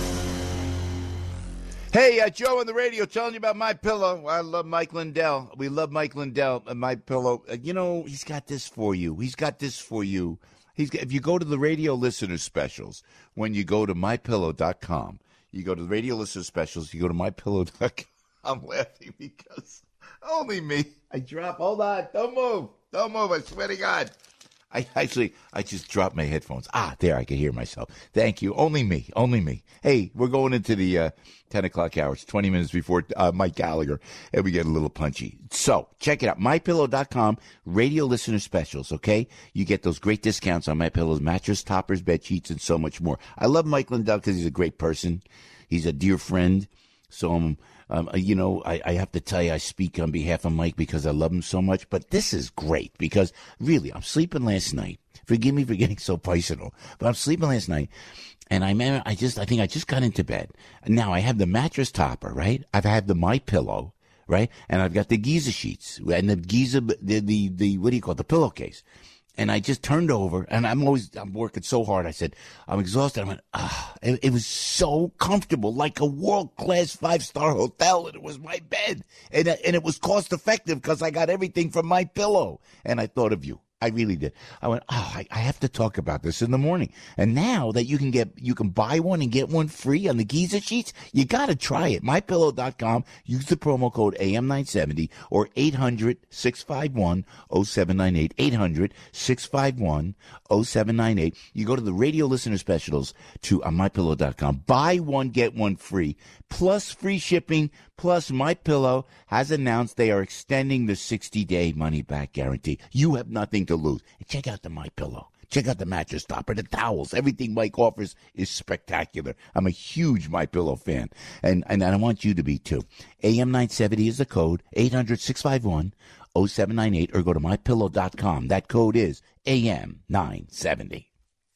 Hey, uh, Joe on the radio telling you about My Pillow. I love Mike Lindell. We love Mike Lindell and My Pillow. Uh, you know, he's got this for you. He's got this for you. He's got, if you go to the radio listener specials, when you go to my pillow dot com, you go to the radio listener specials, you go to my pillow dot com. I'm laughing because only me. I drop. Hold on. Don't move. Don't move. I swear to God. I actually, I just dropped my headphones. Ah, there. I can hear myself. Thank you. Only me. Only me. Hey, we're going into the uh, ten o'clock hours, twenty minutes before uh, Mike Gallagher, and we get a little punchy. So check it out. my pillow dot com, radio listener specials, okay? You get those great discounts on MyPillow's mattress, toppers, bed sheets, and so much more. I love Mike Lindell because he's a great person. He's a dear friend. So I'm... Um, Um, you know, I, I have to tell you, I speak on behalf of Mike because I love him so much. But this is great because, really, I'm sleeping last night. Forgive me for getting so personal, but I'm sleeping last night. And I remember, I just, I think I just got into bed. Now I have the mattress topper, right? I've had the My Pillow, right? And I've got the Giza sheets and the Giza, the, the, the, what do you call it? The pillowcase. And I just turned over, and I'm always, I'm working so hard. I said, I'm exhausted. I went, ah, it, it was so comfortable, like a world-class five-star hotel, and it was my bed. And, and it was cost-effective because I got everything from My Pillow. And I thought of you. I really did. I went, oh, I, I have to talk about this in the morning. And now that you can get, you can buy one and get one free on the Giza sheets, you got to try it. my pillow dot com. Use the promo code A M nine seventy or eight hundred, six five one, oh seven nine eight. eight hundred, six five one, oh seven nine eight. You go to the radio listener specials to uh, my pillow dot com. Buy one, get one free, plus free shipping. Plus, My Pillow has announced they are extending the sixty-day money-back guarantee. You have nothing to lose. And check out the My Pillow. Check out the mattress topper, the towels. Everything Mike offers is spectacular. I'm a huge My Pillow fan, and, and I want you to be too. A M nine seventy is the code, eight hundred, six five one, oh seven nine eight, or go to my pillow dot com. That code is A M nine seventy.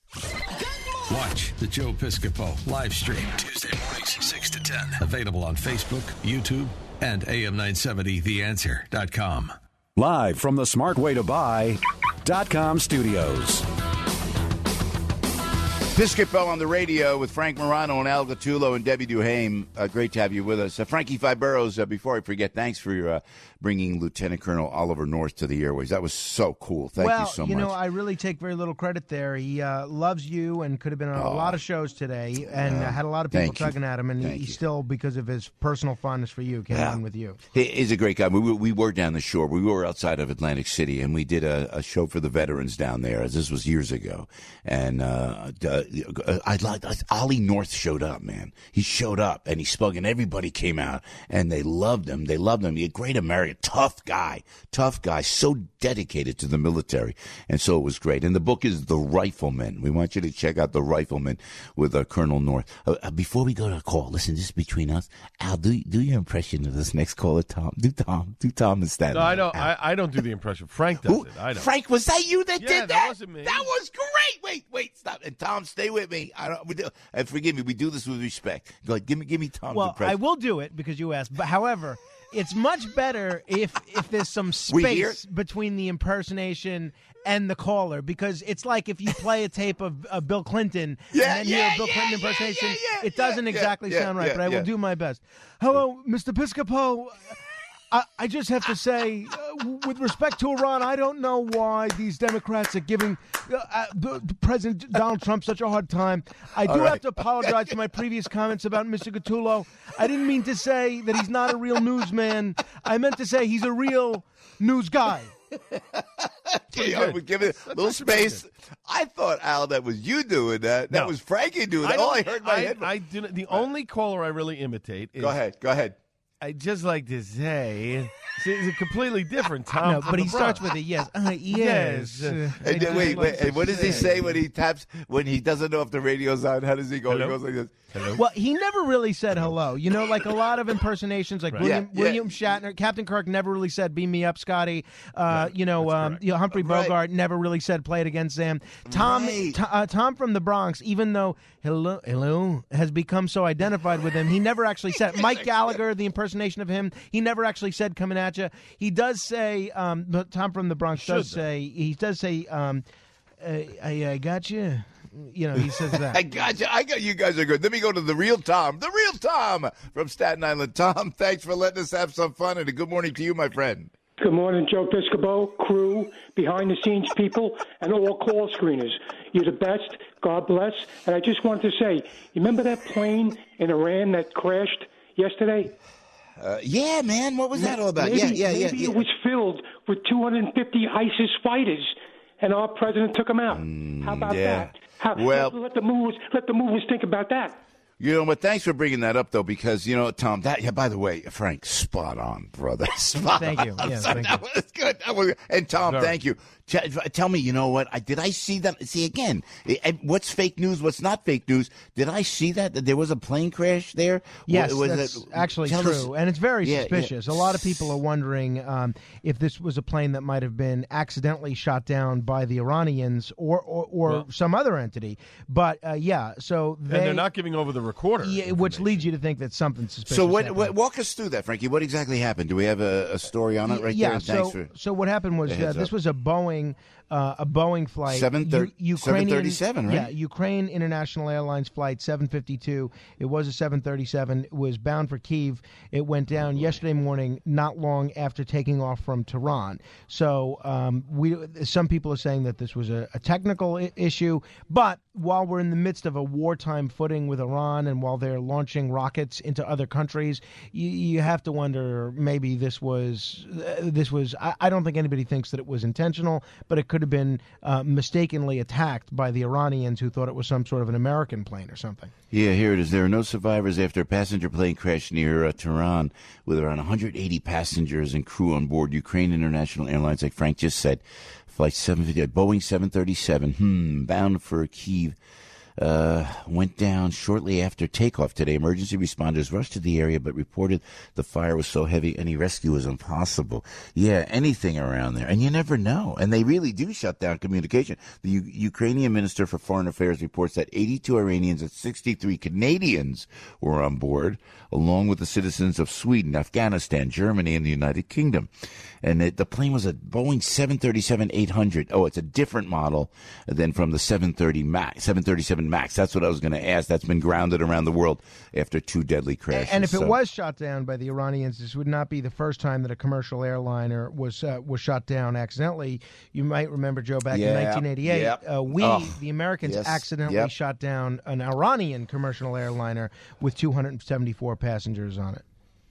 Watch the Joe Piscopo live stream Tuesday mornings, six to ten. Available on Facebook, YouTube, and A M nine seventy the answer dot com. Live from the smart way to buy dot com studios. Piscopo on the radio with Frank Morano and Al Gattullo and Debbie Duhame. Uh, great to have you with us. Uh, Frankie Fiberos, uh, before I forget, thanks for your, uh, bringing Lieutenant Colonel Oliver North to the airways. That was so cool. Thank well, you so much. Well, you know, I really take very little credit there. He uh, loves you and could have been on oh. a lot of shows today and uh, had a lot of people tugging you. at him. And he, he still, because of his personal fondness for you, came yeah. on with you. He, he's a great guy. We, we were down the shore. We were outside of Atlantic City, and we did a, a show for the veterans down there. This was years ago. And uh, uh, I like Ollie North showed up, man. He showed up and he spoke, and everybody came out and they loved him. They loved him. He a great American, tough guy, tough guy, so dedicated to the military, and so it was great. And the book is The Rifleman. We want you to check out The Rifleman with uh, Colonel North. Uh, uh, before we go to a call, listen, just between us, Al, do do your impression of this next caller, Tom. Do Tom, do Tom instead. No, I don't. I, I don't do the impression. Frank does Who? it. I don't. Frank, was that you that yeah, did that? that? wasn't me. That was great. Wait, wait, stop. And Tom, stay with me. I don't. We do, and forgive me. We do this with respect. Go ahead. Give me, give me Tom's Well, impression. I will do it because you asked. But however, it's much better if if there's some We hear- space between the impersonation and the caller, because it's like if you play a tape of uh, Bill Clinton Yeah, and then yeah, hear a Bill yeah, Clinton yeah, impersonation, yeah, yeah, it doesn't yeah, exactly yeah, sound right. yeah, but I will yeah. do my best. Hello, Mister Piscopo. I, I just have to say, uh, with respect to Iran, I don't know why these Democrats are giving uh, uh, the- the President Donald Trump such a hard time. I do All right. have to apologize for my previous comments about Mister Gattulo. I didn't mean to say that he's not a real newsman. I meant to say he's a real news guy. Okay, all right, we give it a little space. I thought, Al, that was you doing that. That No. was Frankie doing I that. All I don't- heard in my I, head. I didn't. The only caller I really imitate is. Go ahead. Go ahead. I just like to say, see, it's completely different, Tom. No, from but the he starts Bronx. with a yes. Uh, yes. Yes. Uh, I And then, just wait, like wait. to And what does he say when he taps? When he doesn't know if the radio's on? How does he go? Hello? He goes like this. Hello? Well, he never really said hello. You know, like a lot of impersonations, like Right. William, Yeah, yeah. William Shatner, Captain Kirk never really said "Beam me up, Scotty." Uh, you know, That's um, correct. you know, Humphrey Right. Bogart never really said "Play it again, Sam." Tom, Right. T- uh, Tom from the Bronx, even though "hello, hello" has become so identified with him, he never actually said it. Mike Gallagher, the impersonation of him, he never actually said "coming at you." He does say, um, but Tom from the Bronx does Should, though. say, he does say, um, uh, I, "I got you." You know, he says that. I got you. I got you guys are good. Let me go to the real Tom. The real Tom from Staten Island. Tom, thanks for letting us have some fun, and a good morning to you, my friend. Good morning, Joe Piscopo, crew, behind-the-scenes people, and all call screeners. You're the best. God bless. And I just wanted to say, you remember that plane in Iran that crashed yesterday? Uh, yeah, man. What was that all about? Maybe, yeah, yeah, yeah. maybe yeah. it was filled with two hundred fifty ISIS fighters, and our president took them out. How about yeah. that? How, Well- let, let the movers let the movers think about that. You know, but thanks for bringing that up, though, because, you know, Tom, that, yeah, by the way, Frank, spot on, brother. Spot Thank you. on. Yeah, So thank that you. was good. That was, and, Tom, Very. thank you. T- tell me, you know what? I, did I see that? See, again, eh, eh, what's fake news? What's not fake news? Did I see that? That there was a plane crash there? Yes, Was that's it- actually tell true, us- and it's very Yeah, yeah. suspicious. A lot of people are wondering um, if this was a plane that might have been accidentally shot down by the Iranians or or, or Well- some other entity. But uh, yeah, so they, and they're not giving over the recorder. yeah, which leads you to think that something suspicious. So, what, happened. what, walk us through that, Frankie. What exactly happened? Do we have a, a story on it right yeah, there? so Thanks for so what happened was the uh, heads this up. was a Boeing uh, a Boeing flight, seven thirty U- seven Ukrainian- thirty-seven, right? Yeah, Ukraine International Airlines flight seven fifty-two. It was a seven thirty-seven. It was bound for Kyiv. It went down yesterday morning, not long after taking off from Tehran. So um, we, some people are saying that this was a, a technical I- issue, but while we're in the midst of a wartime footing with Iran, and while they're launching rockets into other countries, you, you have to wonder maybe this was uh, this was. I, I don't think anybody thinks that it was intentional, but it could have been uh, mistakenly attacked by the Iranians who thought it was some sort of an American plane or something. Yeah, here it is. There are no survivors after a passenger plane crashed near uh, Tehran with around one hundred eighty passengers and crew on board. Ukraine International Airlines, like Frank just said, flight seven fifty, Boeing seven thirty-seven, hmm, bound for Kyiv. Uh, went down shortly after takeoff today. Emergency responders rushed to the area, but reported the fire was so heavy any rescue was impossible. Yeah, anything around there. And you never know. And they really do shut down communication. The U- Ukrainian Minister for Foreign Affairs reports that eighty-two Iranians and sixty-three Canadians were on board, along with the citizens of Sweden, Afghanistan, Germany, and the United Kingdom. And it, the plane was a Boeing seven thirty-seven eight hundred. Oh, it's a different model than from the seven thirty Max, seven thirty-seven Max. That's what I was going to ask. That's been grounded around the world after two deadly crashes. And if it So- was shot down by the Iranians, this would not be the first time that a commercial airliner was uh, was shot down accidentally. You might remember, Joe, back Yeah, in nineteen eighty-eight, yep. uh, we, Oh, the Americans, yes, accidentally yep. shot down an Iranian commercial airliner with two hundred seventy-four passengers on it.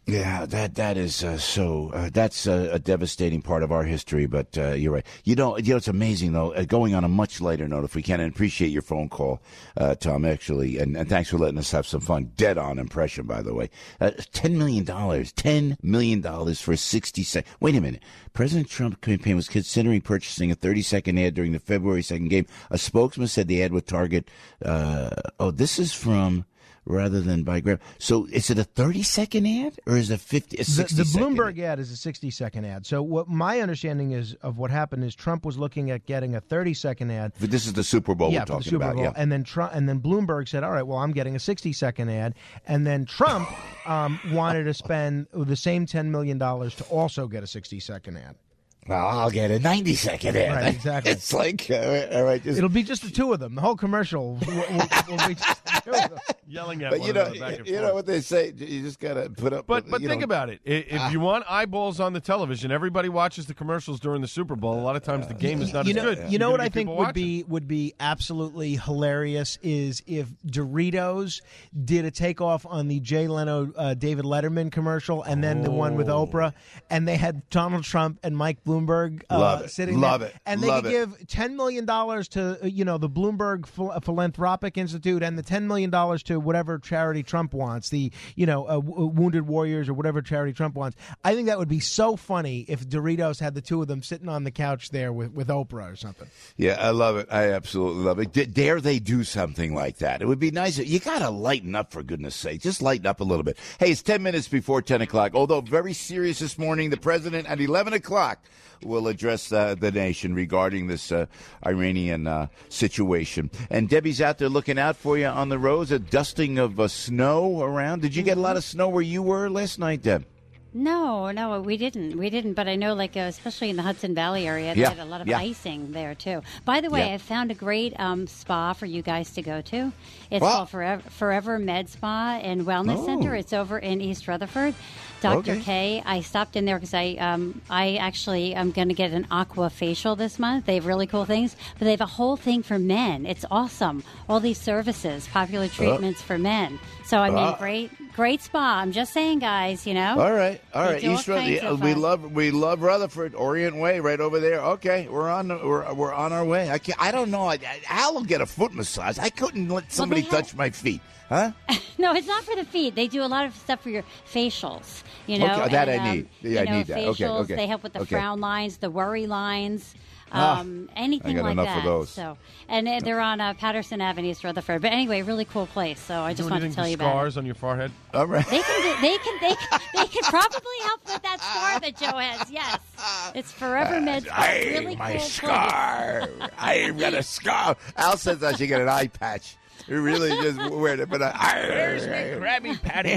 Yeah, that that is uh, so. Uh, that's uh, a devastating part of our history. But uh, you're right. You know, you know, it's amazing though. Uh, going on a much lighter note, if we can, and appreciate your phone call, uh, Tom. Actually, and, and thanks for letting us have some fun. Dead on impression, by the way. Uh, Ten million dollars. Ten million dollars for sixty seconds. Wait a minute. President Trump's campaign was considering purchasing a thirty second ad during the February second game. A spokesman said the ad would target. Uh, oh, this is from. Rather than by grab. So is it a thirty second ad or is it a fifty? A the, the Bloomberg ad? ad is a sixty second ad. So what my understanding is of what happened is Trump was looking at getting a thirty second ad. But this is the Super Bowl yeah, we're talking the Super about. Bowl. Yeah. And then Trump, and then Bloomberg said, all right, well, I'm getting a sixty second ad. And then Trump um, wanted to spend the same ten million dollars to also get a sixty second ad. Well, I'll get a ninety second ad. Right, exactly. It's like, all right, all right just... it'll be just the two of them. The whole commercial will, will, will be just the two of them. Yelling at but one you know, another back and you forth. know what they say. You just gotta put up. But with, but you think know, about it. I- If ah. you want eyeballs on the television, everybody watches the commercials during the Super Bowl. A lot of times the game is not you as know, good. You know You're what gonna I get think people would watching. be would be absolutely hilarious is if Doritos did a takeoff on the Jay Leno uh, David Letterman commercial and then the one with Oprah, and they had Donald Trump and Mike Bloomberg uh, Love it. sitting Love there, it. and they Love could it. give ten million dollars to uh, you know the Bloomberg Phil- Philanthropic Institute and the ten million dollars to whatever charity Trump wants, the you know uh, w- Wounded Warriors or whatever charity Trump wants. I think that would be so funny if Doritos had the two of them sitting on the couch there with, with Oprah or something. Yeah, I love it. I absolutely love it. D- dare they do something like that? It would be nice. You got to lighten up, for goodness sake. Just lighten up a little bit. Hey, it's ten minutes before ten o'clock. Although very serious this morning, the president at eleven o'clock will address uh, the nation regarding this uh, Iranian uh, situation. And Debbie's out there looking out for you on the roads, a dusting of uh, snow around. Did you get a lot of snow where you were last night, Deb? No, no, we didn't. We didn't. But I know, like, uh, especially in the Hudson Valley area, they Yeah, had a lot of yeah. icing there, too. By the way, Yeah. I found a great um, spa for you guys to go to. It's Wow. called Forever, Forever Med Spa and Wellness Oh. Center. It's over in East Rutherford. Doctor Okay. K, I stopped in there because I, um, I actually am going to get an aqua facial this month. They have really cool things, but they have a whole thing for men. It's awesome. All these services, popular treatments for men. So, I mean, Uh. great, great spa. I'm just saying, guys, you know. All right, all They right. do all East Rutherford. kinds Yeah, of, we uh, love we love Rutherford, Orient Way, right over there. Okay, we're on the- we're we're on our way. I can't, I don't know. I, I, Al will get a foot massage. I couldn't let somebody have- touch my feet, huh? No, it's not for the feet. They do a lot of stuff for your facials. You know, Okay, that and, I um, need. Yeah, you I know, need that. Okay, facials, okay, They help with the okay. frown lines, the worry lines, Ah, um, anything I got like enough that. of those. So, and uh, they're on uh, Patterson Avenue, East Rutherford. But anyway, really cool place. So I Do just wanted anything to tell for you about it. scars on your forehead? All right. They can, do, they can, they can, they can probably help with that scar that Joe has. Yes, it's Forever Med Spa. It's Hey, really my cool scar. I've got a scar. Al says I should get an eye patch. He really just wear it, but I, Where's my Krabby Patty?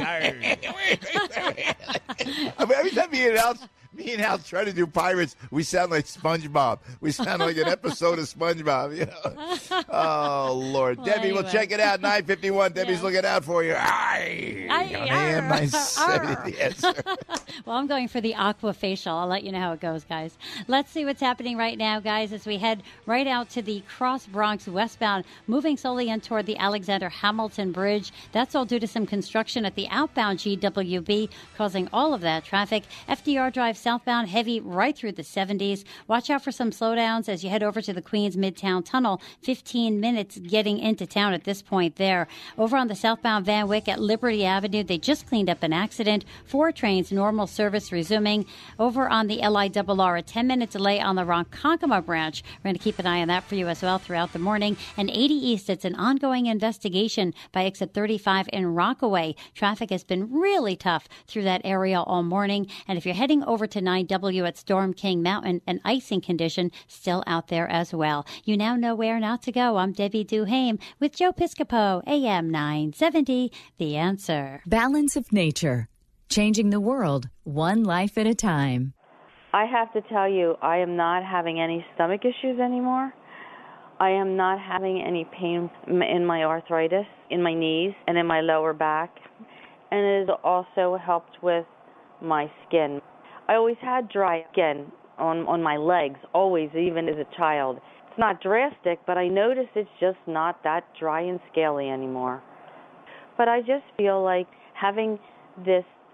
I mean, every time me and Al, me and Al try to do pirates, we sound like SpongeBob. We sound like an episode of SpongeBob. You know? Oh Lord, Well, Debbie, we'll anyway. check it out. Nine fifty one. Debbie's Yeah. looking out for you. Aye, Aye, honey, am I arr, seventy? Yes, sir. Well, I'm going for the aqua facial. I'll let you know how it goes, guys. Let's see what's happening right now, guys, as we head right out to the Cross Bronx westbound, moving slowly in toward the Alexander Hamilton Bridge. That's all due to some construction at the outbound G W B, causing all of that traffic. F D R Drive southbound, heavy right through the seventies. Watch out for some slowdowns as you head over to the Queens Midtown Tunnel. fifteen minutes getting into town at this point there. Over on the southbound Van Wyck at Liberty Avenue, they just cleaned up an accident. Four trains, normal service resuming. Over on the L I R R, a ten-minute delay on the Ronkonkoma branch. We're going to keep an eye on that for you as well throughout the morning. And eighty East, it's an ongoing investigation by exit thirty-five in Rockaway. Traffic has been really tough through that area all morning. And if you're heading over to nine W at Storm King Mountain, an icing condition still out there as well. You now know where not to go. I'm Debbie Duhame with Joe Piscopo, A M nine seventy, The Answer. Balance of nature. Changing the world, one life at a time. I have to tell you, I am not having any stomach issues anymore. I am not having any pain in my arthritis, in my knees, and in my lower back. And it has also helped with my skin. I always had dry skin on, on my legs, always, even as a child. It's not drastic, but I notice it's just not that dry and scaly anymore. But I just feel like having this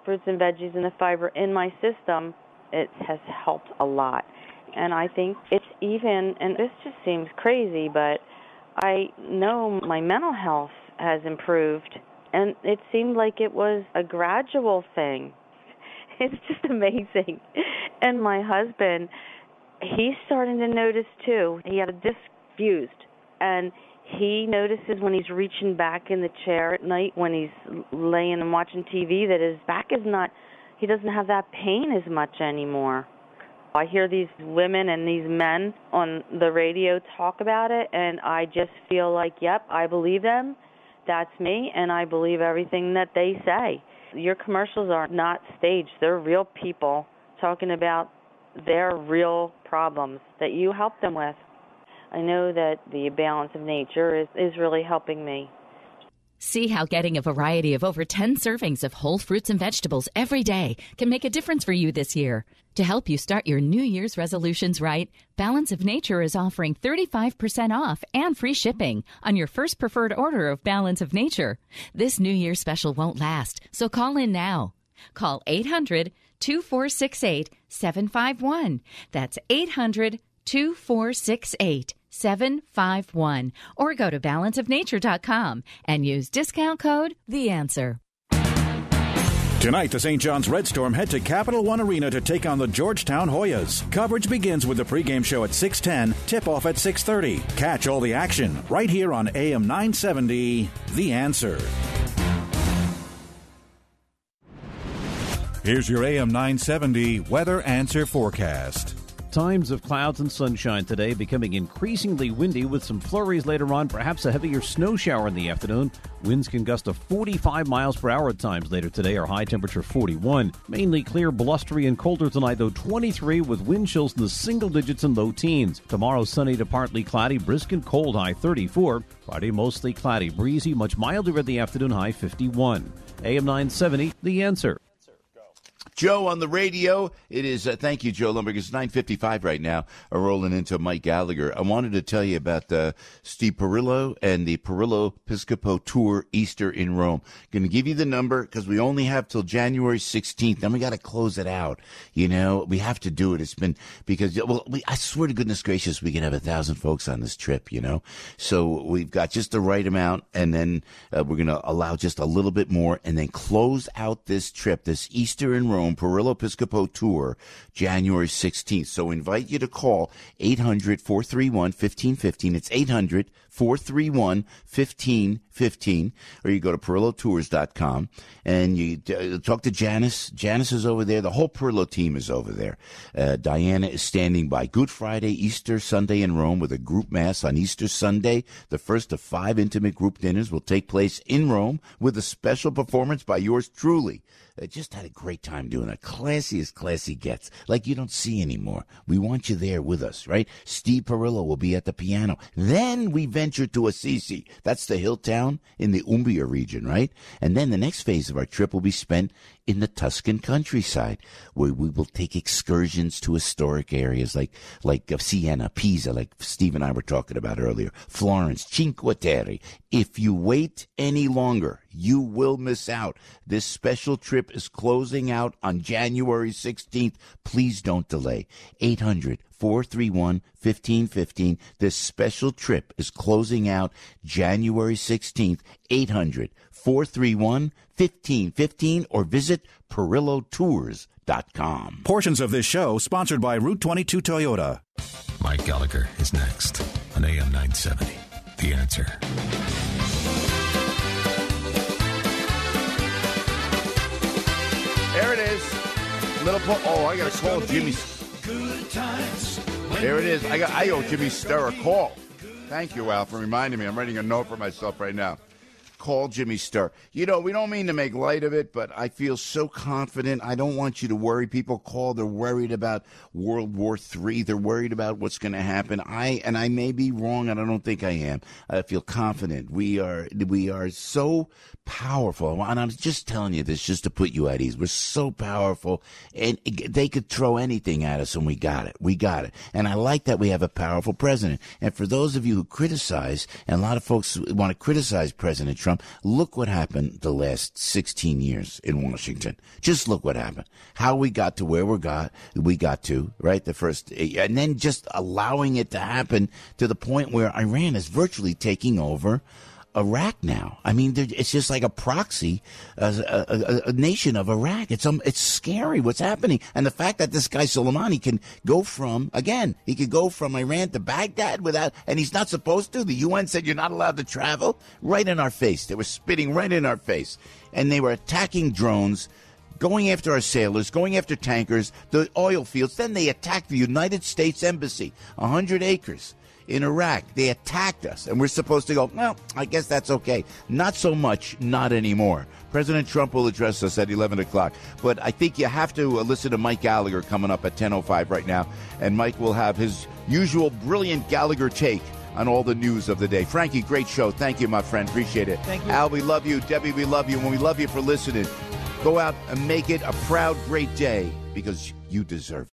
fruits and veggies and the fiber in my system, it has helped a lot. And I think it's even, and this just seems crazy, but I know my mental health has improved, and it seemed like it was a gradual thing. It's just amazing. And my husband, he's starting to notice too. He had a disc fused, and he notices when he's reaching back in the chair at night, when he's laying and watching T V, that his back is not, he doesn't have that pain as much anymore. I hear these women and these men on the radio talk about it, and I just feel like, yep, I believe them. That's me, and I believe everything that they say. Your commercials are not staged. They're real people talking about their real problems that you help them with. I know that the balance of nature is, is really helping me. See how getting a variety of over ten servings of whole fruits and vegetables every day can make a difference for you this year. To help you start your New Year's resolutions right, Balance of Nature is offering thirty-five percent off and free shipping on your first preferred order of Balance of Nature. This New Year's special won't last, so call in now. Call eight hundred, two four six eight, seven five one. That's eight hundred, two four six eight, seven five one. Or go to balance of nature dot com and use discount code The Answer. Tonight, the Saint John's Red Storm head to Capital One Arena to take on the Georgetown Hoyas. Coverage begins with the pregame show at six ten, tip-off at six thirty. Catch all the action right here on A M nine seventy, The Answer. Here's your A M nine seventy Weather Answer forecast. Times of clouds and sunshine today, becoming increasingly windy with some flurries later on, perhaps a heavier snow shower in the afternoon. Winds can gust to forty-five miles per hour at times later today. Our high temperature forty-one. Mainly clear, blustery, and colder tonight, though twenty-three with wind chills in the single digits and low teens. Tomorrow, sunny to partly cloudy, brisk and cold, high thirty-four. Friday, mostly cloudy, breezy, much milder in the afternoon, high fifty-one. A M nine seventy, The Answer. Joe on the radio. It is, uh, thank you, Joe Lumberg. It's nine fifty-five right now. Uh, rolling into Mike Gallagher. I wanted to tell you about uh, Steve Perillo and the Perillo Piscopo Tour Easter in Rome. Going to give you the number because we only have till January sixteenth. Then we got to close it out. You know, we have to do it. It's been because, well, we, I swear to goodness gracious, we can have a thousand folks on this trip, you know. So we've got just the right amount, and then uh, we're going to allow just a little bit more, and then close out this trip, this Easter in Rome Perillo Piscopo Tour, January sixteenth. So invite you to call eight hundred, four three one, one five one five. It's eight hundred, four three one, one five one five. Or you go to Perillo Tours dot com and you uh, talk to Janice. Janice is over there. The whole Perillo team is over there. Uh, Diana is standing by. Good Friday, Easter Sunday in Rome with a group mass on Easter Sunday. The first of five intimate group dinners will take place in Rome with a special performance by yours truly. I just had a great time doing it. Classy as classy gets, like you don't see anymore. We want you there with us, right? Steve Perillo will be at the piano. Then we venture to Assisi. That's the hill town in the Umbria region, right? And then the next phase of our trip will be spent in the Tuscan countryside, where we will take excursions to historic areas like like Siena, Pisa, like Steve and I were talking about earlier, Florence, Cinque Terre. If you wait any longer, you will miss out. This special trip is closing out on January sixteenth. Please don't delay. eight hundred, four three one, one five one five. This special trip is closing out January sixteenth. eight hundred, four three one, one five one five or visit Perillo Tours dot com. Portions of this show sponsored by Route twenty-two Toyota. Mike Gallagher is next on A M nine seventy. The Answer. There it is. Little po- oh, I got to call Jimmy. Good times. There it is. I got. I owe Jimmy Sturr a call. Thank you, Al, for reminding me. I'm writing a note for myself right now. Call Jimmy Sturr. You know, we don't mean to make light of it, but I feel so confident. I don't want you to worry. People call. They're worried about World War Three. They're worried about what's going to happen. I and I may be wrong, and I don't think I am. I feel confident. We are we are so powerful. And I'm just telling you this just to put you at ease. We're so powerful, and they could throw anything at us, and we got it. We got it. And I like that we have a powerful president. And for those of you who criticize, and a lot of folks want to criticize President Trump, Trump. Look what happened the last sixteen years in Washington. Just look what happened. How we got to where we got, we got to, right? The first, and then just allowing it to happen to the point where Iran is virtually taking over Iraq now. I mean, it's just like a proxy, uh, a, a, a nation of Iraq. It's um, it's scary what's happening, and the fact that this guy Soleimani can go from again, he could go from Iran to Baghdad without, and he's not supposed to. The U N said you're not allowed to travel. Right in our face, they were spitting right in our face, and they were attacking drones, going after our sailors, going after tankers, the oil fields. Then they attacked the United States Embassy, a hundred acres. In Iraq, they attacked us, and we're supposed to go, well, I guess that's okay. Not so much, not anymore. President Trump will address us at eleven o'clock, but I think you have to uh, listen to Mike Gallagher coming up at ten oh five right now, and Mike will have his usual brilliant Gallagher take on all the news of the day. Frankie, great show. Thank you, my friend. Appreciate it. Thank you. Al, we love you. Debbie, we love you, and we love you for listening. Go out and make it a proud, great day, because you deserve it.